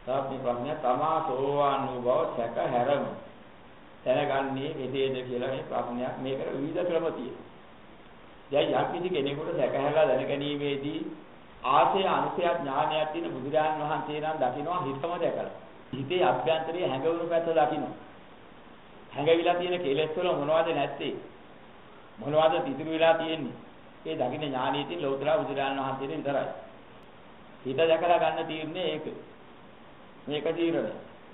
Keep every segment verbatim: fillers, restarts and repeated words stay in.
තාපි ප්‍රඥා තමා සෝවාන් වූ බව සැක හැරම දැනගන්නේ මෙතේද කියලා මේ ප්‍රඥාවක් මේකට විවිධ ක්‍රම තියෙනවා. දැන් යම් කිසි කෙනෙකුට සැක හැරලා දැනගැනීමේදී ආශය අනුසය ඥානයක් තියෙන බුදුරජාණන් වහන්සේ නම් දකින්නවා හිතම දැකලා. හිතේ අභ්‍යන්තරයේ හැඟවුණු පැත්ත දකින්නවා. හැඟවිලා තියෙන කෙලෙස් වල මොනවද නැත්තේ? මොනවද පිටුරු වෙලා තියෙන්නේ? ඒ දකින්න ඥානයේ තියෙන ලෞතර බුදුරජාණන් වහන්සේට විතරයි. හිත දැකලා ගන්න තීරණේ ඒක. මේක තීරණය.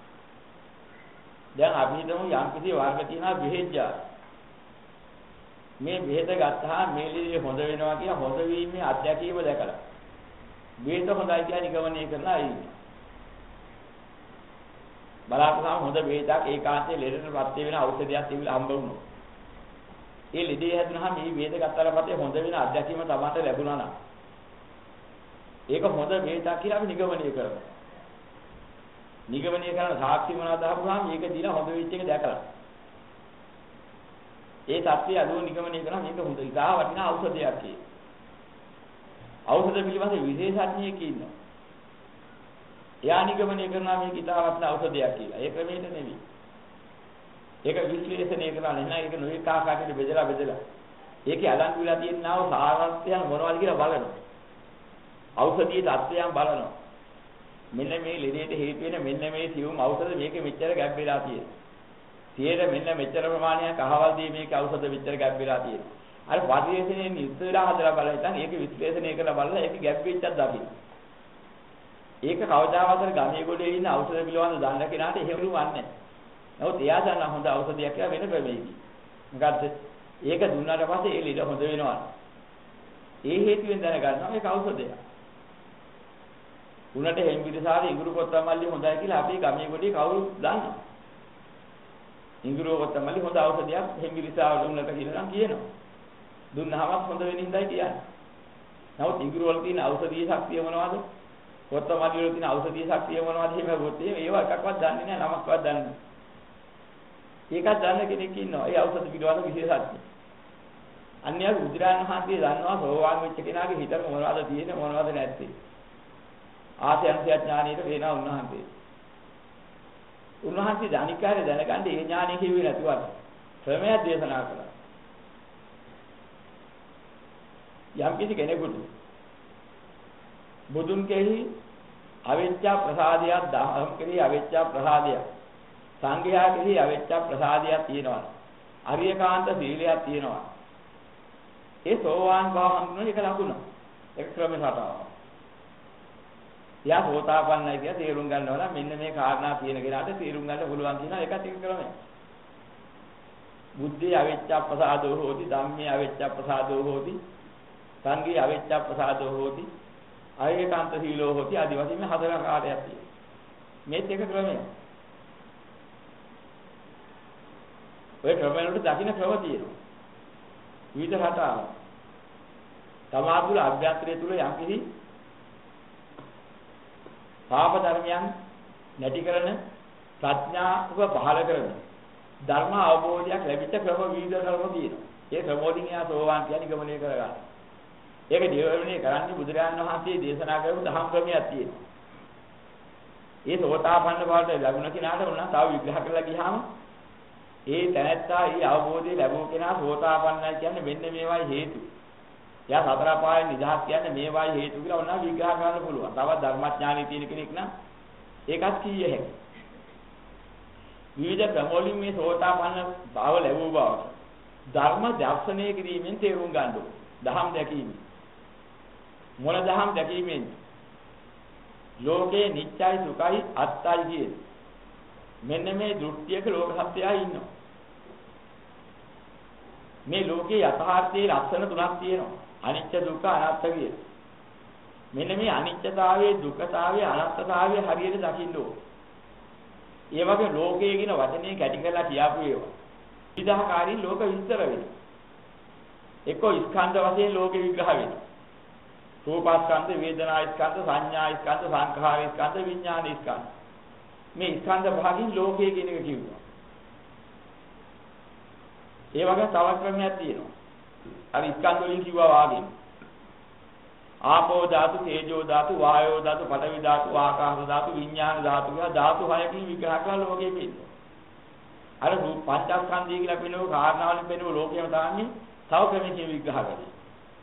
දැන් අපි හිතමු යම් කිසි වර්ග තියෙනවා බෙහෙත්ජා. මේ බෙහෙත ගත්තාම මේ ලෙඩේ හොඳ වෙනවා කියලා හොඳ වීමේ අත්‍යකීම දැකලා. බෙහෙත හොඳයි කියලා නිගමනය කරලා ඉන්නේ. බලාපොරොත්තු හොඳ බෙහෙතක් ඒකාන්තයේ ලෙඩට ප්‍රත්‍ය වෙන ඖෂධයක් තිබිලා හම්බ වුණා. ඒ ලෙඩේ හැදුනහම මේ බෙහෙත ගත්තාට පස්සේ හොඳ වෙන අත්‍යකීම තමයි ලැබුණා නම්. ඒක හොඳ බෙහෙතක් කියලා අපි නිගමනය කරනවා. නිගමනය කරන සාක්ෂි මොනවද අහපුවාම මේක දිලා හොඳ වෙච්ච එක දැකලා. ඒ தත්ත්වය අදුව නිගමනය කරනවා මේක හොඳ ඉතා වටිනා ඖෂධයක් කියලා. ඖෂධ පිළිබඳ විශේෂඥයෙක් ඉන්නවා. එයා නිගමනය කරනවා මේක ඉතා වටිනා ඖෂධයක් කියලා. ඒ ක්‍රමයට නෙවෙයි. ඒක විශ්ලේෂණය කරලා නැහැ. ඒක නොඑක ආකාරයකට බෙදලා බෙදලා. ඒකේ අලං විලා තියෙනා වූ සාරාංශයන් මොනවද කියලා බලනවා. ඖෂධීය தත්ත්වයන් බලනවා. මෙන්න මේ ලෙඩේට හේතු වෙන මෙන්න මේ සියුම් ඖෂධ මේකෙ මෙච්චර ගැබ් වෙලා තියෙනවා. සියයට මෙන්න මෙච්චර ප්‍රමාණයක් අහවල් දී මේක ඖෂධ මෙච්චර ගැබ් වෙලා තියෙනවා. අර පරිශ්‍රණයෙන් යුක්ත වෙලා හදලා බලලා ඉතින් ඒක විශ්ලේෂණය කරලා බලලා ඒක ගැබ් වෙච්චක් දකින්න. ඒක කවදාවත් ගමේ ගොඩේ ඉන්න ඖෂධ පිළිබඳව දන්න කෙනාට එහෙම වන්නේ නැහැ. නමුත් එයා දන්න හොඳ ඖෂධයක් කියලා වෙන ක්‍රමයකින්. මොකද්ද? ඒක දුන්නාට පස්සේ ඒ ලෙඩ හොඳ වෙනවා. ඒ හේතුවෙන් දැනගන්නවා මේක ඖෂධයක්. උනට හෙම්බිරිසාරේ ඉඟුරු කොත්තමල්ලි හොඳයි කියලා අපි ගමේ ගොඩේ කවුරුත් දන්නවා. ඉඟුරු කොත්තමල්ලි හොඳ ඖෂධයක් හෙම්බිරිසාර උනට කියලා නම් කියනවා. දුන්නාම හොඳ වෙනින් ඉඳයි කියන්නේ. නමුත් ඉඟුරු වල තියෙන ඖෂධීය ශක්තිය මොනවද? කොත්තමල්ලි වල තියෙන ඖෂධීය ශක්තිය මොනවද? එහෙම ගොත් ඒවා එකක්වත් දන්නේ නැහැ, නමක්වත් දන්නේ නැහැ. ඒකත් දන්න කෙනෙක් ඉන්නවා. ඒ ඖෂධ පිළිබඳ විශේෂඥ. අන්‍යයන් බුදුරජාණන් වහන්සේ දන්නවා සෝවාන් වෙච්ච කෙනාගේ හිතේ මොනවද තියෙන්නේ මොනවද නැත්තේ. ආත්‍යන්තය ඥානීයට වෙනා උන්වහන්සේ. උන්වහන්සේ ධානිකාරය දැනගන්න ඒ ඥානෙ කිව්වේ නැතුවත් ක්‍රමයක් දේශනා කළා. යම් කිසි කෙනෙකුට බුදුන් කෙරෙහි අවිච්ඡා ප්‍රසාදයක් දහම් කෙරෙහි අවිච්ඡා ප්‍රසාදයක් සංඝයා කෙරෙහි අවිච්ඡා ප්‍රසාදයක් තියෙනවා. අරියකාන්ත සීලයක් තියෙනවා. ඒ සෝවාන් බව හඳුනන එක ලකුණ. ඒක ක්‍රමයකට. යා සෝතාපන්නයි කියලා තේරුම් ගන්නවා නම් මෙන්න මේ කාරණා තියෙන කෙනාට තේරුම් ගන්න පුළුවන් කියන එකත් එක ක්‍රමයක්. බුද්ධි අවිච්ඡා ප්‍රසාදෝ හෝති ධම්මේ අවිච්ඡා ප්‍රසාදෝ හෝති සංඝේ අවිච්ඡා ප්‍රසාදෝ හෝති ආයේකාන්ත සීලෝ හෝති ආදි වශයෙන් හතර ආකාරයක් තියෙනවා. මේත් එක ක්‍රමයක්. ඔය ක්‍රමවලට දකින්න ක්‍රම තියෙනවා. විවිධ රටාවක්. සමාධුල අභ්‍යන්තරය තුල යම් කිසි පාප ධර්මයන් නැති කරන ප්‍රඥාව පහළ කරන ධර්ම අවබෝධයක් ලැබිච්ච ක්‍රම විවිධ ක්‍රම තියෙනවා. ඒ ක්‍රමෝදින් එයා සෝවාන් කියන්නේ ගමනය කරගන්න. ඒක දියවැරණේ කරන්නේ බුදුරජාණන් වහන්සේ දේශනා කරපු දහම් ක්‍රමයක් තියෙනවා. ඒ සෝතාපන්න බවට ලැබුණ කෙනාට උනා තව විග්‍රහ කරලා ගියාම ඒ තැනැත්තා ඒ අවබෝධය ලැබුව කෙනා සෝතාපන්නයි කියන්නේ මෙන්න මේවායි හේතු. එයා සතර පායෙන් නිදහස් කියන්නේ මේවායි හේතු කියලා උනා විග්‍රහ කරන්න පුළුවන්. තවත් ධර්මඥානෙ තියෙන කෙනෙක් නම් ඒකත් කීය හැකියි. විවිධ ක්‍රමවලින් මේ සෝතාපන්න භාව ලැබුව බව ධර්ම දර්ශනය කිරීමෙන් තේරුම් ගන්න ඕනේ. දහම් දැකීම. මොන දහම් දැකීමෙන්? ලෝකේ නිත්‍යයි සුඛයි අත්තයි කියන. මෙන්න මේ දෘෂ්ටියක ලෝක සත්‍යය ඉන්නවා. මේ ලෝකේ යථාර්ථයේ ලක්ෂණ තුනක් තියෙනවා. අනිත්‍ය දුක්ඛ අනාත්ම කියන. මෙන්න මේ අනිත්‍යතාවයේ දුක්ඛතාවයේ අනාත්මතාවයේ හරියට දකින්න ඕනේ. ඒ වගේ ලෝකයේ කියන වචනේ කැටි කරලා කියාපු ඒවා. විවිධාකාරී ලෝක විස්තර වෙනවා. එක්කෝ ස්කන්ධ වශයෙන් ලෝකෙ විග්‍රහ වෙනවා. රූපස්කන්ධ, වේදනා ස්කන්ධ, සංඥා ස්කන්ධ, සංඛාර ස්කන්ධ, විඥාන ස්කන්ධ. මේ ස්කන්ධ භාගින් ලෝකයේ කියන එක කිව්වා. ඒ වගේ තව ක්‍රමයක් තියෙනවා. අර ස්කන්ධ වලින් කිව්වා වාගේ. ආපෝ ධාතු, තේජෝ ධාතු, වායෝ ධාතු, පඨවි ධාතු, ආකාශ ධාතු, විඥාන ධාතු කියලා ධාතු හයකින් විග්‍රහ කරලා ලෝකෙ පෙන්නනවා. අර පංචස්කන්ධය කියලා පෙන්නව කාරණාවලින් පෙන්නව ලෝකෙම දාන්නේ තව ක්‍රමයකින් විග්‍රහ කරනවා.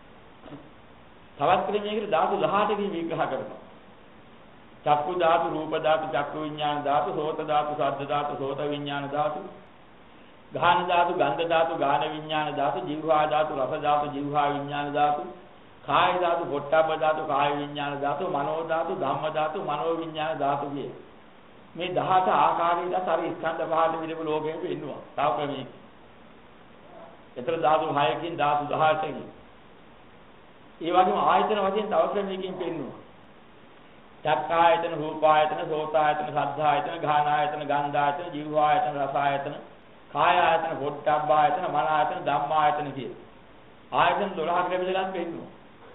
තවත් ක්‍රමයකට ධාතු දහඅටකින් විග්‍රහ කරනවා. චක්කු ධාතු, රූප ධාතු, චක්කු විඥාන ධාතු, සෝත ධාතු, ශබ්ද ධාතු, සෝත විඥාන ධාතු, ගාහන ධාතු, ගන්ධ ධාතු, ගාහන විඥාන ධාතු, જીවහා ධාතු, රස ධාතු, જીවහා විඥාන ධාතු, කාය ධාතු, පොට්ටබ්බ ධාතු, කාය විඥාන ධාතු, මනෝ ධාතු, ධම්ම ධාතු, මනෝ විඥාන ධාතු කියේ. මේ දහඅට ආකාරයකට අර ස්කන්ධ පහට විදිහට ලෝකෙම පෙන්නවා. තව ක්‍රමයකින්. ඒතර ධාතු හයකින් ධාතු දහඅටකින්. ඒ වගේම ආයතන වශයෙන් තව ක්‍රමයකින් පෙන්නවා. චක්කායතන, රූපායතන, සෝතායතන, සද්ධායතන, ගාහනායතන, ගන්ධායතන, જીවහායතන, රසායතන, කායායතන, පොට්ටබ්බායතන, මනායතන, ධම්මායතන කියේ. ආයතන දොළහකට බෙදලා පෙන්නවා.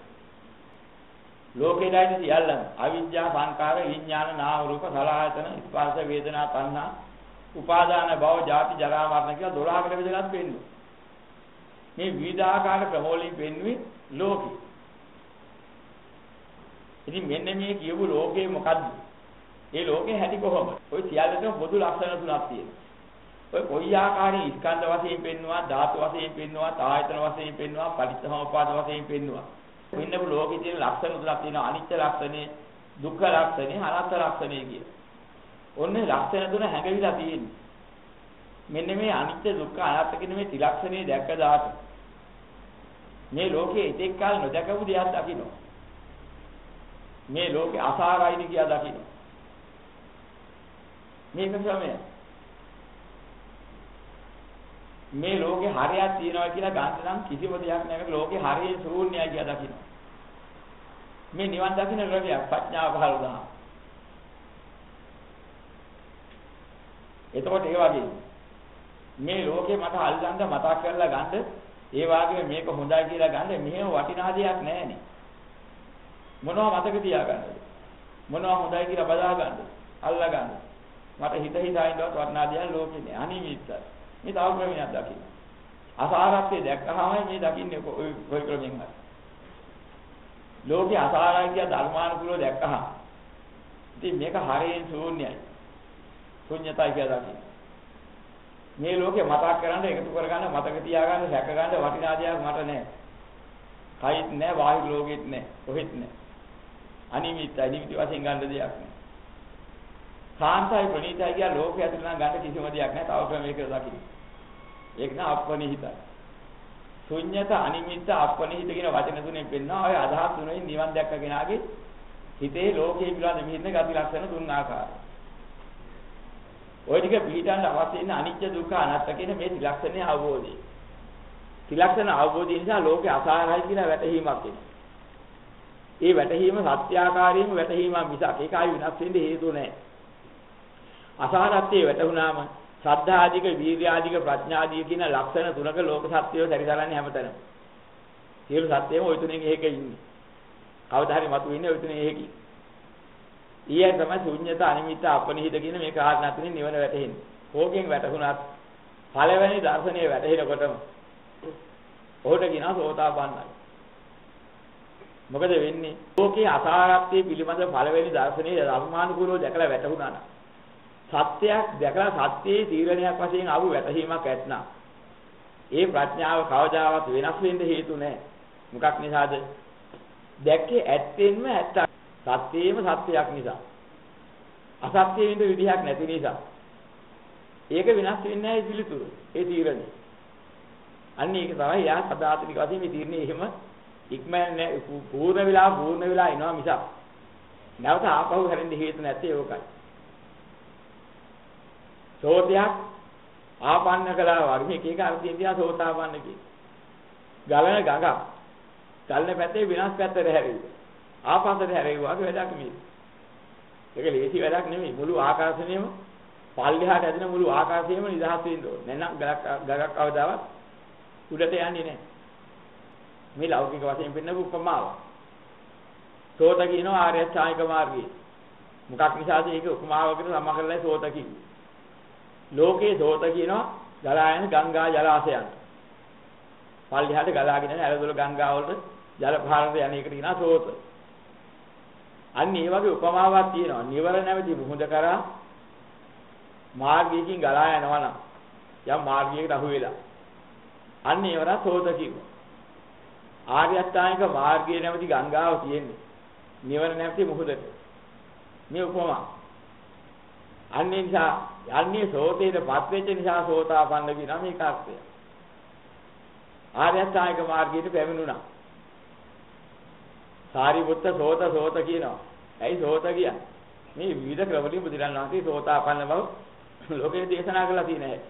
ලෝකේයි සියල්ලම අවිද්‍යාව, සංකාර, විඥාන, නාම රූප, සලආයතන, ස්පර්ශ, වේදනා, තණ්හා, උපාදාන, භව, ජාති, ජරා, මරණ කියලා දොළහකට බෙදලා පෙන්නවා. මේ විවිධාකාර ක්‍රමවලින් පෙන්වුවේ ලෝකේ. ඉතින් මෙන්න මේ කියපු ලෝකේ මොකද්ද? ඒ ලෝකේ හැටි කොහොමද? ওই සියල්ලටම පොදු ලක්ෂණ තුනක් තියෙනවා. ඔය කොයි ආකාරයේ ස්කන්ධ වශයෙන් පෙන්නවා, ධාතු වශයෙන් පෙන්නවා, ආයතන වශයෙන් පෙන්නවා, පටිච්චසමුප්පාද වශයෙන් පෙන්නවා. මෙන්න ලෝකේ තියෙන ලක්ෂණ තුනක් තියෙනවා. අනිත්‍ය ලක්ෂණේ, දුක්ඛ ලක්ෂණේ, අනාත්ම ලක්ෂණේ කියන. ඔන්නේ ලක්ෂණ තුන හැඟවිලා තියෙන්නේ. මෙන්න මේ අනිත්‍ය, දුක්ඛ, අනාත්ම කියන මේ ත්‍රිලක්ෂණේ දැක්ක දාට මේ ලෝකයේ ඉතෙක් කාල නොදකපු දෙයක් දකින්න. මේ ලෝකේ අසාරයිද කියලා දකින්න. මේක තමයි මේ ලෝකේ හරයක් තියනවා කියලා ගන්න නම් කිසිම දෙයක් නැහැ. ලෝකේ හරිය ශූන්‍යයි කියලා දකින්න. මේ නිවන් දකින්න රැවියක් ප්‍රඥාව පහළ වුණා. එතකොට ඒ වගේ මේ ලෝකේ මට අල්ලන්න මතක් කරලා ගන්න, ඒ වගේම මේක හොඳයි කියලා ගන්න මෙහෙම වටිනා දෙයක් නැහැනේ. මොනවා මතක තියාගන්නද? මොනවා හොඳයි කියලා බදා ගන්නද? අල්ලා ගන්නද? මට හිත හිතා ඉන්නවත් වටිනා දෙයක් ලෝකේ නෑ. අනිමිත්තයි. මේ තව ක්‍රමයක් දකින්න. අසාරත්වයේ දැක්කහමයි මේ දකින්නේ කොයි ක්‍රමෙන් හරි. ලෝකේ අසාරයි කියලා ධර්මානුකූලව දැක්කහම ඉතින් මේක හරියෙන් ශූන්‍යයි. ශූන්‍යතයි කියලා දකින්න. මේ ලෝකේ මතක් කරගන්න, එකතු කරගන්න, මතක තියාගන්න, රැක ගන්න වටිනා දෙයක් මට නෑ. කයිත් නෑ, බාහිර ලෝකෙත් නෑ, කොහෙත් නෑ. අනිමිත්තයි, නිමිති වශයෙන් ගන්න දෙයක් නෑ. කාන්තයි ප්‍රණීතයි කියලා ලෝකයේ ඇතුළත නම් ගන්න කිසිම දෙයක් නෑ. තව ක්‍රමයකට දකින්න. ඒක නා අප්‍රණීතයි. ශුන්‍යත, අනිමිත්ත, අප්‍රණීත කියන වචන තුනෙන් පෙන්නනවා. ඔය අදහස් තුනෙන් නිවන් දැක්ක කෙනාගේ හිතේ ලෝකයේ පිළිබඳ මිහින්න ගති ලක්ෂණ තුන් ආකාරයි. ඔය ටික පිළිටන්න අවශ්‍ය ඉන්න අනිත්‍ය, දුක්ඛ, අනාත්ම කියන මේ ත්‍රිලක්ෂණයේ අවබෝධය. ත්‍රිලක්ෂණ අවබෝධය නිසා ලෝකේ අසාරයි කියලා වැටහීමක් එනවා. ඒ වැටහීම සත්‍යාකාරයෙන්ම වැටහීමක් මිසක් ඒක ආයි විනාශ වෙන්න හේතු නැහැ. අසාරත්වයේ වැටුණාම ශ්‍රද්ධා ආදික, වීර්ය ආදික, ප්‍රඥා ආදික කියන ලක්ෂණ තුනක ලෝක සත්‍යය සැරිසරන්නේ හැමතැනම. සියලු සත්‍යයම ওই තුනෙන් එකක ඉන්නේ. කවදා හරි මතු වෙන්නේ ওই තුනේ එකකින්. ඊයයි තමයි ශුන්‍යත, අනිමිත්ත, අපනිහිත කියන මේ කාරණා තුنين නිවන වැටෙන්නේ. කෝකෙන් වැටුණත් පළවෙනි දර්ශනයේ වැටෙනකොටම ඔහුට කියනවා සෝතාපන්නයි. මොකද වෙන්නේ? ලෝකේ අසාරත්වයේ පිළිබඳ පළවෙනි දර්ශනයේ ධර්මානුකූලව දැකලා වැටුණා නම් සත්‍යයක් දැකලා සත්‍යයේ තීරණයක් වශයෙන් ආපු වැටහීමක් ඇත්නම් ඒ ප්‍රඥාව කවදාවත් වෙනස් වෙන්න හේතු නැහැ. මොකක් නිසාද? දැක්කේ ඇත්තෙන්ම ඇත්ත. සත්‍යයේම සත්‍යයක් නිසා. අසත්‍යයේ ඉඳ විදිහක් නැති නිසා. ඒක වෙනස් වෙන්නේ නැහැ ඉතිලිතුරු. ඒ තීරණය. අන්න ඒක තමයි යා සදාතනික වශයෙන් මේ තීරණය එහෙම ඉක්මන්නේ පූර්ණ වෙලා පූර්ණ වෙලා එනවා මිසක් නැවත ආපහු හැරෙන්න හේතු නැත්තේ ඒකයි. සෝතයක් ආපන්න කළා වගේ එක එක අර්ථයෙන් තියා සෝතාපන්න කිය. ගලන ගඟ ගලන පැත්තේ විනාශ පැත්තට හැරෙව්වා. ආපස්සට හැරෙව්වා වගේ වැඩක් නෙමෙයි. ඒක ලේසි වැඩක් නෙමෙයි. මුළු ආකාශයේම පල්ලෙහාට ඇදෙන මුළු ආකාශයේම නිදහස් වෙන්න ඕනේ. නැත්නම් ගලක් ගඟක් අවදාවත් උඩට යන්නේ නැහැ. මේ ලෞකික වශයෙන් පෙන්නපු උපමාව. සෝත කියනවා ආර්ය අෂ්ටාංගික මාර්ගය. මොකක් නිසාද ඒක උපමාවකට සම කරලා සෝත කිව්වේ. ලෝකේ සෝත කියනවා ගලා යන ගංගා ජලාශයන්. පල්ලිහාට ගලාගෙන යන ඇලදොල ගංගා වලට ජල පාරට යන එකට කියනවා සෝත. අන්න ඒ වගේ උපමාවක් තියෙනවා. නිවර නැමැති මුහුද කරා මාර්ගයකින් ගලා යනවා නම් යම් මාර්ගයකට අහු වෙලා. අන්න ඒවර සෝත කිව්වා. ආර්ය අෂ්ටාංගික මාර්ගයේ නැමැති ගංගාව තියෙන්නේ. නිවර නැමැති මුහුදට. මේ උපමා. අන්න ඒ නිසා යන්නේ සෝතේට පත් වෙච්ච නිසා සෝතාපන්න කියනවා මේක අර්ථය. ආර්ය අෂ්ටාංගික මාර්ගයට පැමිණුණා. සාරිපුත්ත සෝත සෝත කියනවා. ඇයි සෝත කියන්නේ? මේ විවිධ ක්‍රමවලින් බුදුරන් වහන්සේ සෝතාපන්න බව ලෝකේ දේශනා කළා තියෙන හැටි.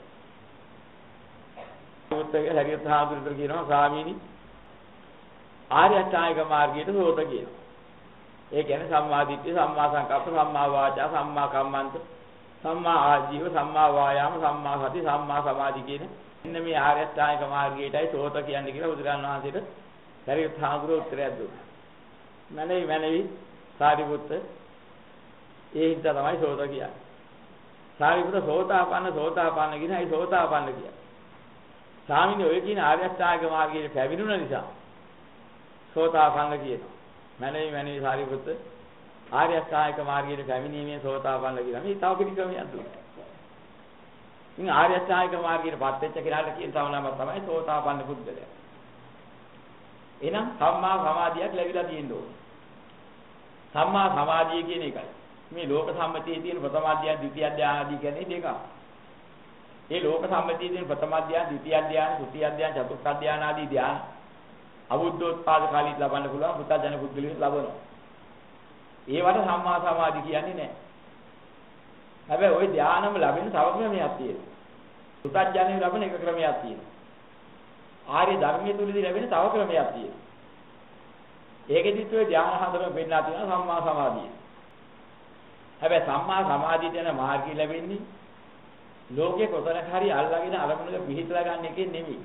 සෝතගේ හරියට සාදුරුතර කියනවා ස්වාමීනි ආර්ය අෂ්ටාංගික මාර්ගයට සෝත කියනවා. ඒ කියන්නේ සම්මා දිට්ඨිය, සම්මා සංකප්ප, සම්මා වාචා, සම්මා කම්මන්ත, සම්මා ආජීව, සම්මා වායාම, සම්මා සති, සම්මා සමාධි කියන මෙන්න මේ ආර්ය අෂ්ටාංගික මාර්ගයටයි සෝත කියන්නේ කියලා බුදුරන් වහන්සේට හරියට සාදුරුතර උත්තරයක් දුන්නා. මැනවි මැනවි සාරිපුත්ත ඒ හින්දා තමයි සෝත කියන්නේ. සාරිපුත්ත සෝතාපන්න සෝතාපන්න කියන අය සෝතාපන්න කියන්නේ. ස්වාමීනි ඔය කියන ආර්ය අෂ්ටාංගික මාර්ගයේ පැවිදුණ නිසා සෝතාපන්න කියනවා. මැනවි මැනවි සාරිපුත්ත ආර්ය අෂ්ටාංගික මාර්ගයේ පැමිණීමේ සෝතාපන්න කියනවා. මේ තව කිසි ක්‍රමයක් දුන්නා. ඉතින් ආර්ය අෂ්ටාංගික මාර්ගයේ පත් වෙච්ච කෙනාට කියන තව නම තමයි සෝතාපන්න පුද්ගලයා. එහෙනම් සම්මා සමාධියක් ලැබිලා තියෙන්න ඕනේ. සම්මා සමාධිය කියන එකයි. මේ ලෝක සම්මතියේ තියෙන ප්‍රථම අධ්‍යාන, ද්විතිය අධ්‍යාන ආදී කියන්නේ දෙකක්. ඒ ලෝක සම්මතියේ තියෙන ප්‍රථම අධ්‍යාන, ද්විතිය අධ්‍යාන, තෘතිය අධ්‍යාන, චතුර්ථ අධ්‍යාන ආදී ධ්‍යාන අබුද්ධෝත්පාද කාලීත් ලබන්න පුළුවන් පුතජන පුද්ගලයන් ලබනවා. ඒවට සම්මා සමාධි කියන්නේ නැහැ. හැබැයි ওই ධ්‍යානම ලැබෙන තව ක්‍රමයක් තියෙනවා. පුතජනෙ ලැබෙන එක ක්‍රමයක් තියෙනවා. ආර්ය ධර්මයේ තුලදී ලැබෙන තව ක්‍රමයක් තියෙනවා. ඒකෙදිත් ඔය ධ්‍යාන හතරම වෙන්නා තියෙනවා සම්මා සමාධිය. හැබැයි සම්මා සමාධියට යන මාර්ගය ලැබෙන්නේ ලෝකේ කොතනක හරි අල්ලාගෙන අරමුණක පිහිටලා ගන්න එකෙන් නෙමෙයි.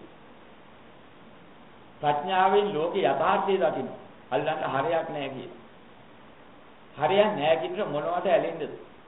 ප්‍රඥාවෙන් ලෝකේ යථාර්ථය දකින්න. අල්ලන්න හරයක් නැහැ කියන. හරයක් නැහැ කියන මොනවට ඇලෙන්නද?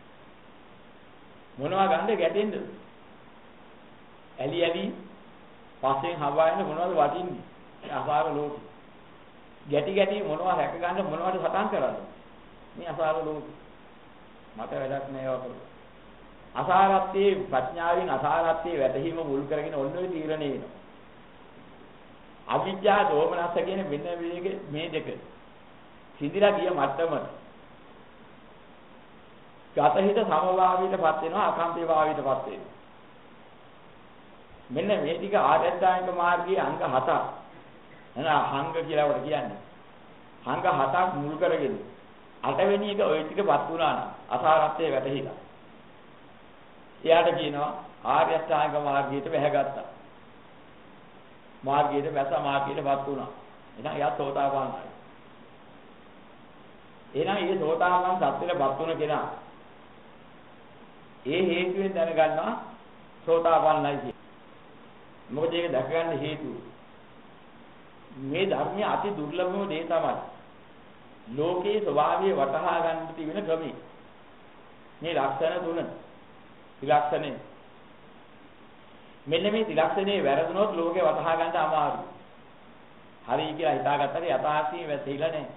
මොනවා ගන්නද ගැටෙන්නද? ඇලි ඇලි පස්සෙන් හවාගෙන මොනවද වටින්නේ? අසාර ලෝකෙ. ගැටි ගැටි මොනවා රැක ගන්න මොනවද සටන් කරන්නේ? මේ අසාර ලෝකෙ. මට වැඩක් නෑ වතුර. අසාරත්වයේ ප්‍රඥාවෙන් අසාරත්වයේ වැටහීම මුල් කරගෙන ඔන්න ඔය තීරණය වෙනවා. අවිජ්ජා දෝමනස්ස කියන මෙන්න මේක මේ දෙක. සිඳිලා ගිය මට්ටමට. ගතහිත සමභාවීටපත් වෙනවා අකම්පේ භාවීටපත් වෙනවා. මෙන්න මේ ටික ආර්ය අෂ්ටාංගික මාර්ගයේ අංග හතක්. එන අංග කියලා වට කියන්නේ. අංග හතක් මුල් කරගෙන අටවෙනි එක ওই ටිකපත් වුණා නම් අසාරත්වයේ වැටහිලා. එයාට කියනවා ආර්ය අෂ්ටාංගික මාර්ගයට වැහැගත්තා. මාර්ගයට වැස මාර්ගයටපත් වුණා. එහෙනම් එයා සෝතාපන්නයි. එහෙනම් මේ සෝතාපන්න සත්‍යෙටපත් වුණ කෙනා ඒ හේතුවෙන් දැනගන්නවා සෝතාපන්නයි කියලා. මොකද ඒක දැක ගන්න හේතුව මේ ධර්මයේ අති දුර්ලභම දේ තමයි ලෝකේ ස්වභාවය වටහා ගන්න තියෙන ක්‍රමය. මේ ලක්ෂණ තුන ත්‍රිලක්ෂණේ මෙන්න මේ ත්‍රිලක්ෂණේ වැරදුනොත් ලෝකේ වටහා ගන්න අමාරුයි. හරි කියලා හිතාගත්තට යථාර්ථයේ වැටහිලා නැහැ.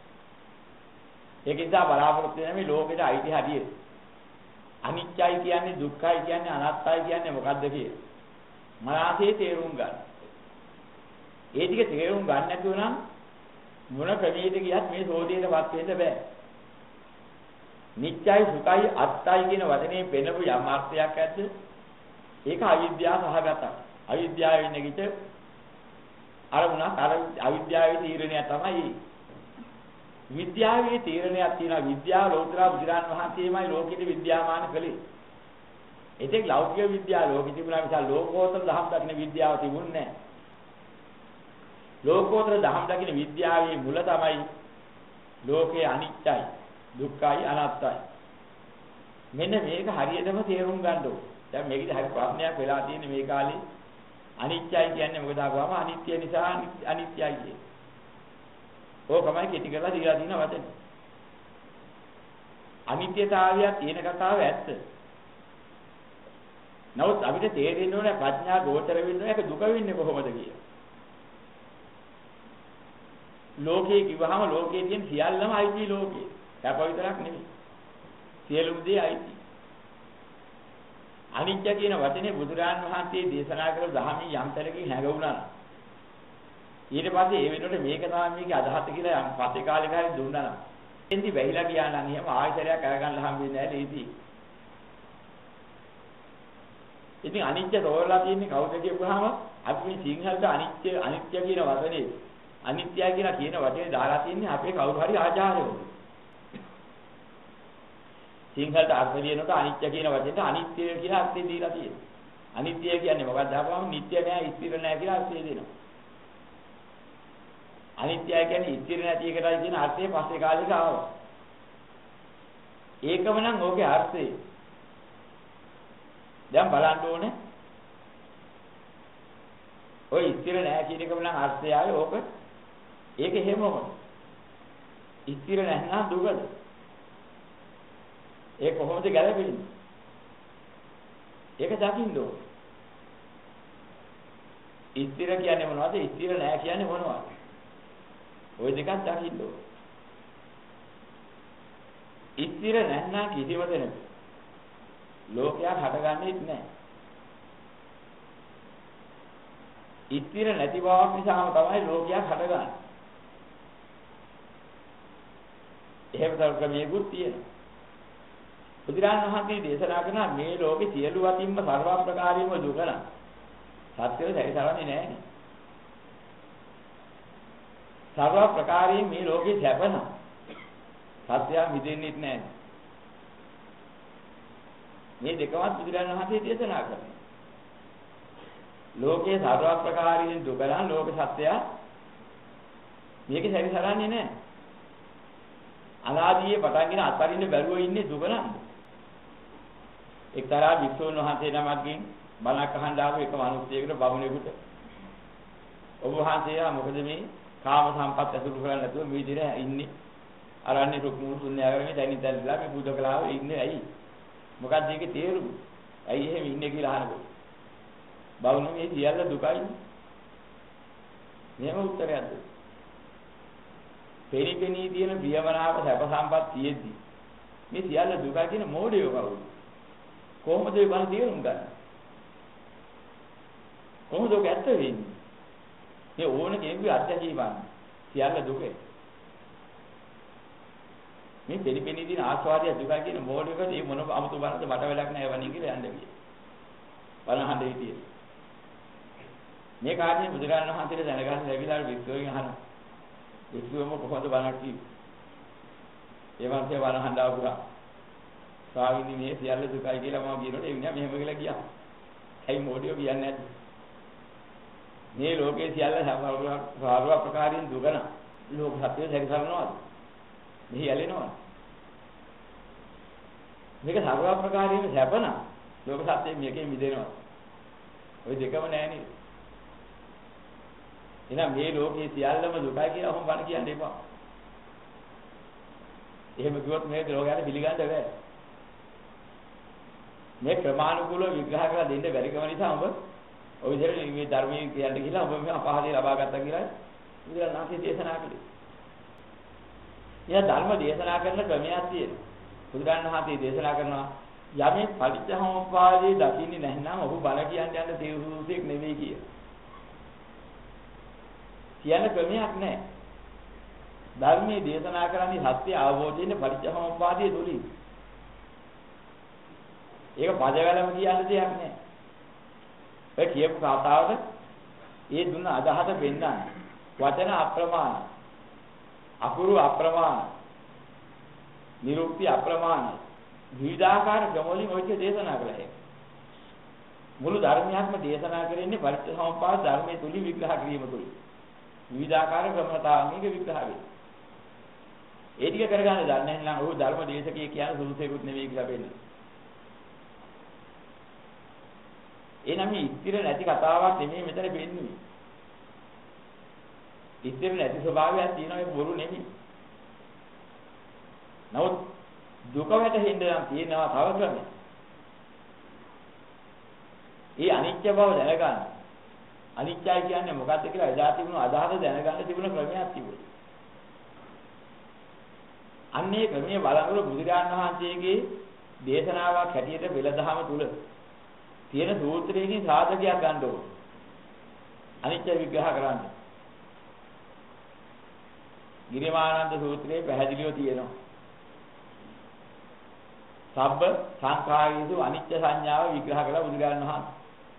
ඒක නිසා බලාපොරොත්තු වෙන මේ ලෝකෙට අයිති හරිය. අනිත්‍යයි කියන්නේ දුක්ඛයි කියන්නේ අනාත්තයි කියන්නේ මොකද්ද කියලා. මනසේ තේරුම් ගන්න. ඒ ටික තේරුම් ගන්න නැතුව නම් මොන ක්‍රමයකට ගියත් මේ සෝධියටපත් වෙන්න බෑ. නිත්‍යයි සුඛයි අත්තයි කියන වචනේ පෙන්නපු යම් අර්ථයක් ඇද්ද? ඒක අවිද්‍යාව සහගතයි. අවිද්‍යාවෙන් නැගිට අරමුණක් අර අවිද්‍යාවේ තීරණය තමයි. විද්‍යාවේ තීරණයක් තියෙනවා. විද්‍යාව ලෝතර බුදුරන් වහන්සේමයි ලෝකෙට විද්‍යාමාන කළේ. ඒකේ ලෞකික විද්‍යාව ලෝකෙ තිබුණා නිසා ලෝකෝත්තර දහම් දකින්න විද්‍යාව තිබුණේ නැහැ. ලෝකෝත්තර දහම් දකින්න විද්‍යාවේ මුල තමයි ලෝකේ අනිත්‍යයි, දුක්ඛයි, අනාත්තයි. මෙන්න මේක හරියටම තේරුම් ගන්න ඕනේ. දැන් මේකේ හරි ප්‍රශ්නයක් වෙලා තියෙන්නේ මේ කාලේ. අනිත්‍යයි කියන්නේ මොකද ආවම අනිත්‍ය නිසා අනිත්‍යයි කියන්නේ. ඕකමයි කෙටි කරලා දීලා තියෙන වචනේ. අනිත්‍යතාවය තියෙන කතාව ඇත්ත. නමුත් අපිට තේරෙන්න ඕනේ ප්‍රඥා ගෝචර වෙන්න ඕනේ ඒක දුක වෙන්නේ කොහොමද කියලා. ලෝකේ කිව්වහම ලෝකේ තියෙන සියල්ලම අයිති ලෝකේ. සැප විතරක් නෙමෙයි. සියලුම දේ අයිති. අනිත්‍ය කියන වචනේ බුදුරජාන් වහන්සේ දේශනා කළ ධර්මයේ යම් තැනකින් හැඟුණා. ඊට පස්සේ ඒ වෙනකොට මේක තමයි මේකේ අදහස කියලා යම් පස්සේ කාලෙක හරි දුන්නා නම්. එන්දි වැහිලා ගියා නම් එහෙම ආයතරයක් අරගන්න හම්බෙන්නේ නැහැ ලේසි. ඉතින් අනිත්‍ය තෝරලා තියෙන්නේ කවුද කියපුවාම අපි මේ සිංහලට අනිත්‍ය අනිත්‍ය කියන වචනේ අනිත්‍යයි කියලා කියන වචනේ දාලා තින්නේ අපේ කවුරු හරි ආචාර්යවරු. සිංහලට අර්ථ දෙනකොට අනිත්‍ය කියන වචනට අනිත්‍ය කියලා අර්ථය දීලා තියෙනවා. අනිත්‍ය කියන්නේ මොකක්ද? අපවම නිට්ටය නෑ, ස්ථිර නෑ කියලා අර්ථය දෙනවා. අනිත්‍යයි කියන්නේ ස්ථිර නැති එකටයි කියන අර්ථය පස්සේ කාලෙක ආවා. ඒකම නම් ඕකේ අර්ථය. දැන් බලන්න ඕනේ. ඔය ස්ථිර නෑ කියන එකම නම් අර්ථය ආවේ ඕක. ඒක එහෙම මොකද? ස්ථිර නැත්නම් දුකද? ඒක කොහොමද ගැලපෙන්නේ? ඒක දකින්න ඕනේ. ස්ථිර කියන්නේ මොනවද? ස්ථිර නෑ කියන්නේ මොනවද? ওই දෙකක් දකින්න ඕනේ. ස්ථිර නැත්නම් කිසිම දෙයක් ලෝකයක් හටගන්නේ නැහැ. ස්ථිර නැති බවක් නිසාම තමයි ලෝකයක් හටගන්නේ. එහෙම තරකමියකුත් තියෙනවා. බුදුරජාණන් වහන්සේ දේශනා කරන මේ ලෝකේ සියලු වතින්ම සර්ව ප්‍රකාරියම දුක නම් සත්‍යය දැරිසරන්නේ නැහැ. සර්ව ප්‍රකාරියෙන් මේ ලෝකේ සැප නම් සත්‍යය මිදෙන්නේ නැහැ. මේ දෙකවත් බුදුරජාණන් වහන්සේ දේශනා කරනවා. ලෝකේ සර්ව ප්‍රකාරියෙන් දුක නම් ලෝක සත්‍යය මේකේ දැරිසරන්නේ නැහැ. අනාදියේ පටන්ගෙන අතරින්න බැරුව ඉන්නේ දුක නම්. එක්තරා වික්ෂුන් වහන්සේ නමක්ගෙන් බණක් අහන්න ආව එක මිනිහෙකුට බමුණෙකුට ඔබ වහන්සේලා මොකද මේ කාම සම්පත් ඇසුරු කරන්නේ නැතුව මේ විදිහට ඉන්නේ අරන්නේ රුක් මුළු ශුන්‍යagaraනේ දැනින් දැල්ලා මේ බුද්ධකලාව ඉන්නේ ඇයි මොකක්ද ඒකේ තේරුම ඇයි එහෙම ඉන්නේ කියලා අහනකොට බමුණු මේ සියල්ල දුකයි මෙහෙම උත්තරයක් දුන්නා පෙරිපෙනී තියෙන ප්‍රියමනාප සැප සම්පත් තියෙද්දි මේ සියල්ල දුකයි කියන මොඩියෝ කවුද කොහොමද ඒ බණ තේරුම් ගන්න? කොහොමද ඔක ඇත්ත වෙන්නේ? මේ ඕන කෙනෙකුගේ අත්‍යජීවන සියල්ල දුකේ. මේ පෙරිපෙනී දින ආස්වාදය දුකයි කියන මොඩියක මේ මොන අමුතු බණද මට වෙලක් නැහැ වණි කියලා යන්නේ ගියේ. බලහඬ හිටියේ. මේ කාර්යය බුදුරජාණන් වහන්සේට දැනගන්න ලැබිලා විශ්වයෙන් අහනවා. විශ්වම කොහොමද බණක් කිව්වේ? ඒ වන්සේ බලහඬ ආවුවා. ස්වාමීනි මේ සියල්ල දුකයි කියලා මම කියනකොට ඒ විනා මෙහෙම කියලා ගියා. ඇයි මොඩියෝ කියන්නේ නැද්ද? මේ ලෝකේ සියල්ල සාරව ප්‍රකාරයෙන් දුක නම් ලෝක සත්‍යය සැරිසරනවාද? මෙහි ඇලෙනවද? මේක සාරව ප්‍රකාරයෙන් සැප නම් ලෝක සත්‍යය මේකෙන් මිදෙනවා. ওই දෙකම නැහැ නේද? එහෙනම් මේ ලෝකේ සියල්ලම දුකයි කියලා ඔහොම බණ කියන්න එපා. එහෙම කිව්වොත් මේ ලෝකයට පිළිගන්න බෑ. මේ ක්‍රමානුකූලව විග්‍රහ කරලා දෙන්න බැරි කම නිසා ඔබ ඔය විදිහට මේ ධර්මයේ කියන්න ගිහලා ඔබ මේ අපහාදේ ලබා ගත්තා කියලා බුදුරණාහි දේශනා කළේ. එයා ධර්ම දේශනා කරන ක්‍රමයක් තියෙනවා. බුදුරණාහි දේශනා කරනවා යමේ පටිච්චසමුප්පාදේ දකින්නේ නැත්නම් ඔහු බල කියන්නේ යන්න තේරුසෙක් නෙවෙයි කිය. කියන ක්‍රමයක් නැහැ. ධර්මයේ දේශනා කරන්නේ සත්‍ය අවබෝධයෙන් පටිච්චසමුප්පාදයේ තුලින්. ඒක පදවැලම කියන දෙයක් නෑ. ඒ කියපු කතාවට ඒ දුන්න අදහස වෙන්නන්නේ. වචන අප්‍රමාණ. අකුරු අප්‍රමාණ. නිරුක්ති අප්‍රමාණ. විවිධාකාර ක්‍රමවලින් ඔය දේශනා කළා. මුළු ධර්මයක්ම දේශනා කරන්නේ පරිච්ඡේදසමුප්පාද ධර්මයේ තුලින් විග්‍රහ කිරීම තුලින්. විවිධාකාර ක්‍රමතාවනික විග්‍රහ වේ. ඒ ටික කරගන්න දන්නේ නැත්නම් ඔහු ධර්ම දේශකයෙක් කියන සුදුසෙකුත් නෙවෙයි කියලා වෙන්නේ. එනම ඉතිර නැති කතාවක් නෙමෙයි මෙතන වෙන්නේ. ඉතිර නැති ස්වභාවයක් තියෙනවා ඒක බොරු නෙමෙයි. නමුත් දුක වැටෙන්න නම් තියෙනවා තව ක්‍රමයක්. ඒ අනිත්‍ය බව දැනගන්න. අනිත්‍යයි කියන්නේ මොකක්ද කියලා එදා තිබුණු අදහස දැනගන්න තිබුණ ක්‍රමයක් තිබුණා. අන්නේ ක්‍රමයේ බලනකොට බුදුරජාණන් වහන්සේගේ දේශනාවක් හැටියට බෙලදහම තුල තියෙන සූත්‍රයකින් සාධකයක් ගන්න ඕනේ. අනිත්‍ය විග්‍රහ කරන්න. ගිරිමානන්ද සූත්‍රයේ පැහැදිලිව තියෙනවා. සබ්බ සංඛාරයේසු අනිත්‍ය සංඥාව විග්‍රහ කළ බුදුරජාණන් වහන්සේ.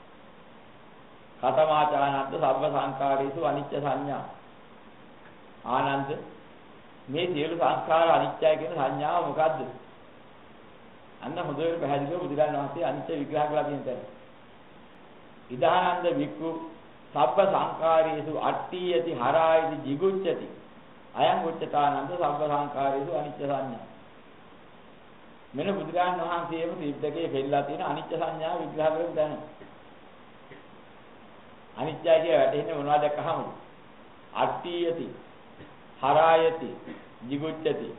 කතමාචානන්ද සබ්බ සංඛාරයේසු අනිත්‍ය සංඥා. ආනන්ද මේ සියලු සංස්කාර අනිත්‍යයි කියන සංඥාව මොකද්ද? අන්න හොඳට පැහැදිලිව බුදුරජාණන් වහන්සේ අනිත්‍ය විග්‍රහ කළා කියන තැන. ඉදානන්ද වික්ඛු සබ්බ සංඛාරයේසු අට්ඨියති හරායති jigucchati අයං උච්චතානන්ද සබ්බ සංඛාරයේසු අනිත්‍ය සංඥා. මෙන්න බුදුරජාණන් වහන්සේම ත්‍රිපිටකයේ පෙන්නලා තියෙන අනිත්‍ය සංඥා විග්‍රහ කරපු තැන. අනිත්‍යයි කිය වැටෙන්නේ මොනවද දැක්කහම? අට්ඨියති හරායති jigucchati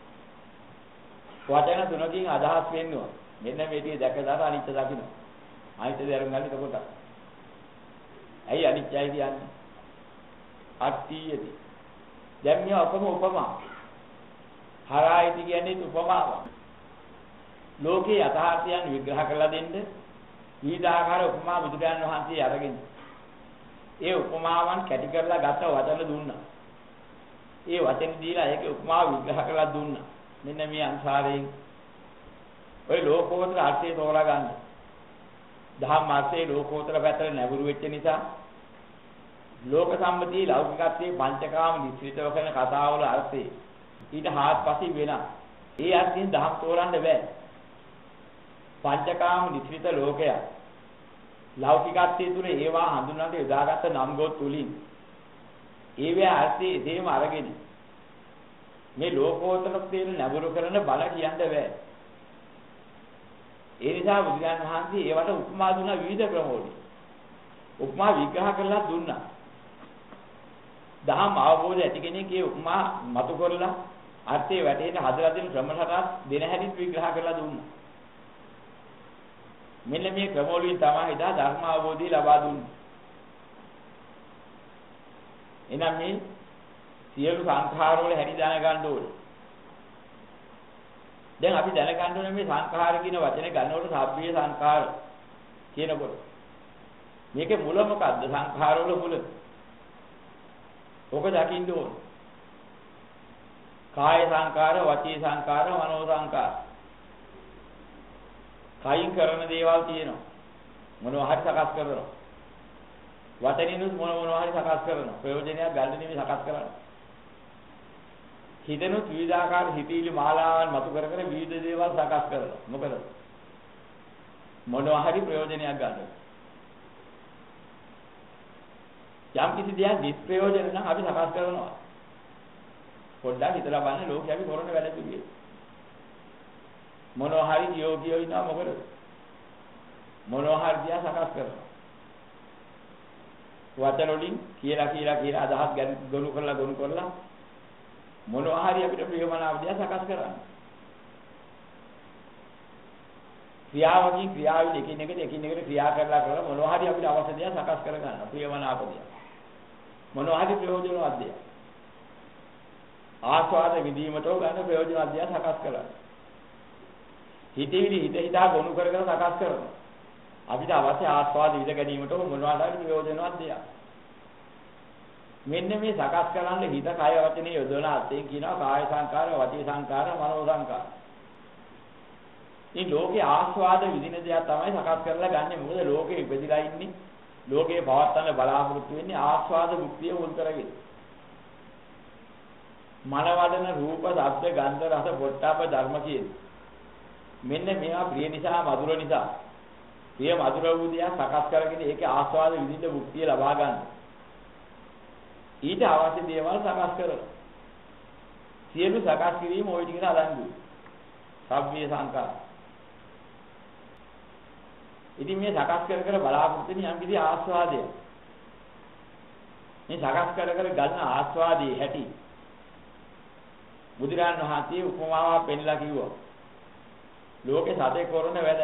වචන තුනකින් අදහස් වෙන්නවා. මෙන්න මේ ටික දැකලා අනිත්‍ය දකින්න. අනිත්‍ය දරුම් ගන්න එතකොට. ඇයි අනිත්‍යයි කියන්නේ? අට්ඨියති. දැන් මේ ඔකම උපමා. හරායති කියන්නේ උපමාව. ලෝකේ යථාර්ථයන් විග්‍රහ කරලා දෙන්න විවිධාකාර උපමා බුදුරජාණන් වහන්සේ අරගෙන ඒ උපමාවන් කැටි කරලා ගත්ත වචන දුන්නා. ඒ වචන දීලා ඒකේ උපමා විග්‍රහ කරලා දුන්නා. මෙන්න මේ අංශාරයෙන් ඔය ලෝකෝත්තර අර්ථය තෝරා ගන්න. දහම් අර්ථයේ ලෝකෝත්තර පැත්තට නැඹුරු වෙච්ච නිසා ලෝක සම්මතිය ලෞකිකත්වයේ පංචකාම නිස්සිතව කරන කතාවල අර්ථය ඊට හාත්පසින් වෙනවා. ඒ අර්ථයෙන් දහම් තෝරන්න බෑ. පංචකාම නිස්සිත ලෝකය ලෞකිකත්වයේ තුල ඒවා හඳුන්වන්නට යොදාගත්ත නම් ගොත් තුලින් ඒවේ අර්ථය එතේම අරගෙන මේ ලෝකෝත්තර තේන නැඹුරු කරන බල කියන්න බෑ. ඒ නිසා බුදුරජාණන් වහන්සේ ඒවට උපමා දුන්න විවිධ ක්‍රමවලින් උපමා විග්‍රහ කරලා දුන්නා. දහම් අවබෝධ ඇති කෙනෙක්ගේ උපමා මතු කරලා අර්ථය වැටෙන්න හදලා දෙන ක්‍රමසටහන් දෙන හැටි විග්‍රහ කරලා දුන්නා. මෙන්න මේ ක්‍රමවලින් තමයි ඉදා ධර්ම අවබෝධය ලබා දුන්නේ. එනම් මේ සියලු සංඛාර වල හැටි දැන ගන්න ඕනේ. දැන් අපි දැන ගන්න ඕනේ මේ සංඛාර කියන වචනේ ගන්නකොට සබ්බේ සංඛාර කියනකොට මේකේ මුල මොකද්ද? සංඛාර වල මුල. ඔක දකින්න ඕනේ. කාය සංඛාර, වචී සංඛාර, මනෝ සංඛාර. කයින් කරන දේවල් තියෙනවා. මොනවා හරි සකස් කරනවා. වචනිනුත් මොන මොනවා හරි සකස් කරනවා. ප්‍රයෝජනයක් ගන්න නෙමෙයි සකස් කරන්නේ. හිතෙනුත් විවිධාකාර හිතීලි මාලාවන් මතු කර කර විවිධ දේවල් සකස් කරනවා. මොකද? මොනවා හරි ප්‍රයෝජනයක් ගන්න. යම් කිසි දෙයක් නිෂ්ප්‍රයෝජන නම් අපි සකස් කරනවා. පොඩ්ඩක් හිතලා බලන්න ලෝකයේ අපි කරන වැඩ පිළිවෙල. මොනවා හරි යෝගියෝ ඉන්නවා මොකද? මොනවා හරි දියා සකස් කරනවා. වචන වලින් කියලා කියලා කියලා අදහස් ගොනු කරලා ගොනු කරලා මොනවා හරි අපිට ප්‍රියමනාප දියා සකස් කරන්නේ. ක්‍රියාවකින් ක්‍රියාවිල එකින් එකට එකින් එකට ක්‍රියා කරලා කරලා මොනවා හරි අපිට අවශ්‍ය දියා සකස් කර ගන්නවා. ප්‍රියමනාප දියා. මොනවා හරි ප්‍රයෝජනවත් දියා. ආස්වාද විදීමට ගන්න ප්‍රයෝජනවත් දියා සකස් කරලා. හිතවිලි හිත හිතා ගොනු කර කර සකස් කරනවා. අපිට අවශ්‍ය ආස්වාද විඳ ගැනීමට මොනවාද ප්‍රයෝජනවත් දෙයක්. මෙන්න මේ සකස් කරන්න හිත කය වචනේ යොදවන අර්ථයෙන් කියනවා කාය සංකාර, වචී සංකාර, මනෝ සංකාර. මේ ලෝකේ ආස්වාද විඳින දේක් තමයි සකස් කරලා ගන්නෙ. මොකද ලෝකේ ඉපදිලා ඉන්නේ ලෝකේ පවත්තන බලාපොරොත්තු වෙන්නේ ආස්වාද මුක්තිය මුල් කරගෙන. මනවදන රූප, ශබ්ද, ගන්ධ, රස, පොට්ටබ්බ ධර්ම කියන්නේ. මෙන්න මේවා ප්‍රිය නිසා, මధుර නිසා ප්‍රිය මధుර වූ දේ සකස් කරගෙන ඒකේ ආස්වාද විඳින්න මුක්තිය ලබා ගන්න. ඊට අවශ්‍ය දේවල් සකස් කරනවා. සියලු සකස් කිරීම ওই ටිකට අදංගුයි. සබ්බේ සංකාර. ඉතින් මේ සකස් කර කර බලාපොරොත්තු වෙන යම් කිසි ආස්වාදයක්. මේ සකස් කර කර ගන්න ආස්වාදයේ හැටි බුදුරන් වහන්සේ උපමාවක් පෙන්නලා කිව්වා. ලෝකේ සතේ කරන වැඩ.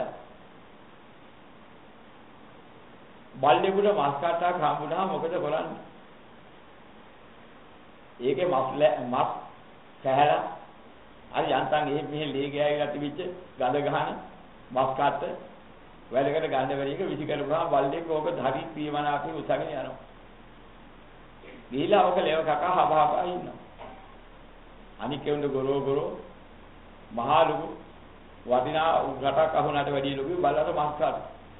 බල්ලෙකුට මස් කට්ටක් හම්බුනහම මොකද කරන්නේ? ඒකේ මස් මස් කැහැලා අර යන්තම් එහෙ මෙහෙ ලේ ගෑවිලා තිබිච්ච ගඳ ගහන මස් කට්ට වැලකට ගඳ වෙලයක විසි කරපුවාම බල්ලෙක් ඕක හරි ප්‍රියමනාපේ උසගෙන යනවා. ගිහිලා ඕක ලේව කකා හබහබා ඉන්නවා. අනික උණ්ඩ ගොරෝ ගොරෝ මහා ලුකු වදිනා රටක් අහුනට වැඩි ලුකු බල්ලට මස් කට්ට.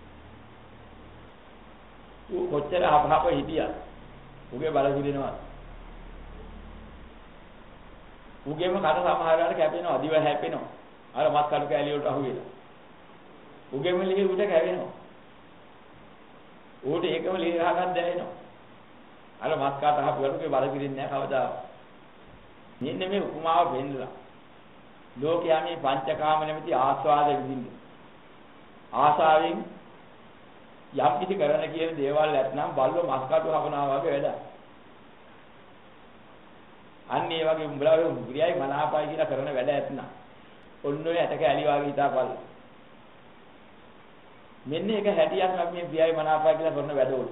ඌ කොච්චර හබහබ හිටියා. උගේ බල පිළිනවා. උගේම කට සමහර වෙලාවට කැපෙනවා, දිව හැපෙනවා. අර මස් කටු කැලිය වලට අහු වෙලා. උගේම ලේ උඩ කැවෙනවා. ඌට ඒකම ලේ රහගත් දැනෙනවා. අර මස් කටු අහපු වලුගේ බල පිළින්නේ නැහැ කවදාවත්. මෙන්න මේ උපමාව වෙන්නලා. ලෝකයා මේ පංචකාම නැමැති ආස්වාද විඳින්න. ආසාවෙන් යම් කිසි කරන කියන දේවල් නැත්නම් බල්ලෝ මස් කටු හපනවා වගේ වැඩක්. අන්න ඒ වගේ උඹලා ඔය මුග්‍රියයි මනාපයි කියලා කරන වැඩ ඇත්නම් ඔන්න ඔය ඇට කැලි වගේ හිතාපල්ල. මෙන්න එක හැටියක් අපි මේ ප්‍රියයි මනාපයි කියලා කරන වැඩවල.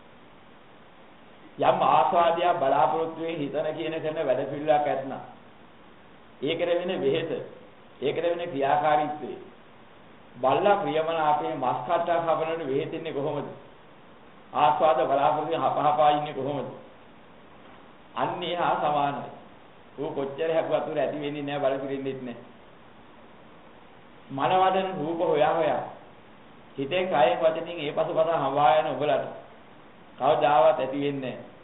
යම් ආස්වාදය බලාපොරොත්තු වෙ හිතන කියන කරන වැඩ පිළිලක් ඇත්නම් ඒකට වෙන වෙහෙස, ඒකට වෙන ක්‍රියාකාරීත්වය බල්ලා ප්‍රියමනාපේ මස් කට්ටක් හපනකොට වෙහෙතින්නේ කොහොමද? ආස්වාද බලාපොරොත්තු හපහපා ඉන්නේ කොහොමද? අන්නේ හා සමානයි. ඌ කොච්චර හැපුවත් උර ඇති වෙන්නේ නැහැ බල පිරින්නෙත් නැහැ. මනවදන රූප හොයා හොයා හිතෙන් කායෙන් වචනින් ඒ පසුපස හඹා යන ඔබලට කවදාවත් ඇති වෙන්නේ නැහැ.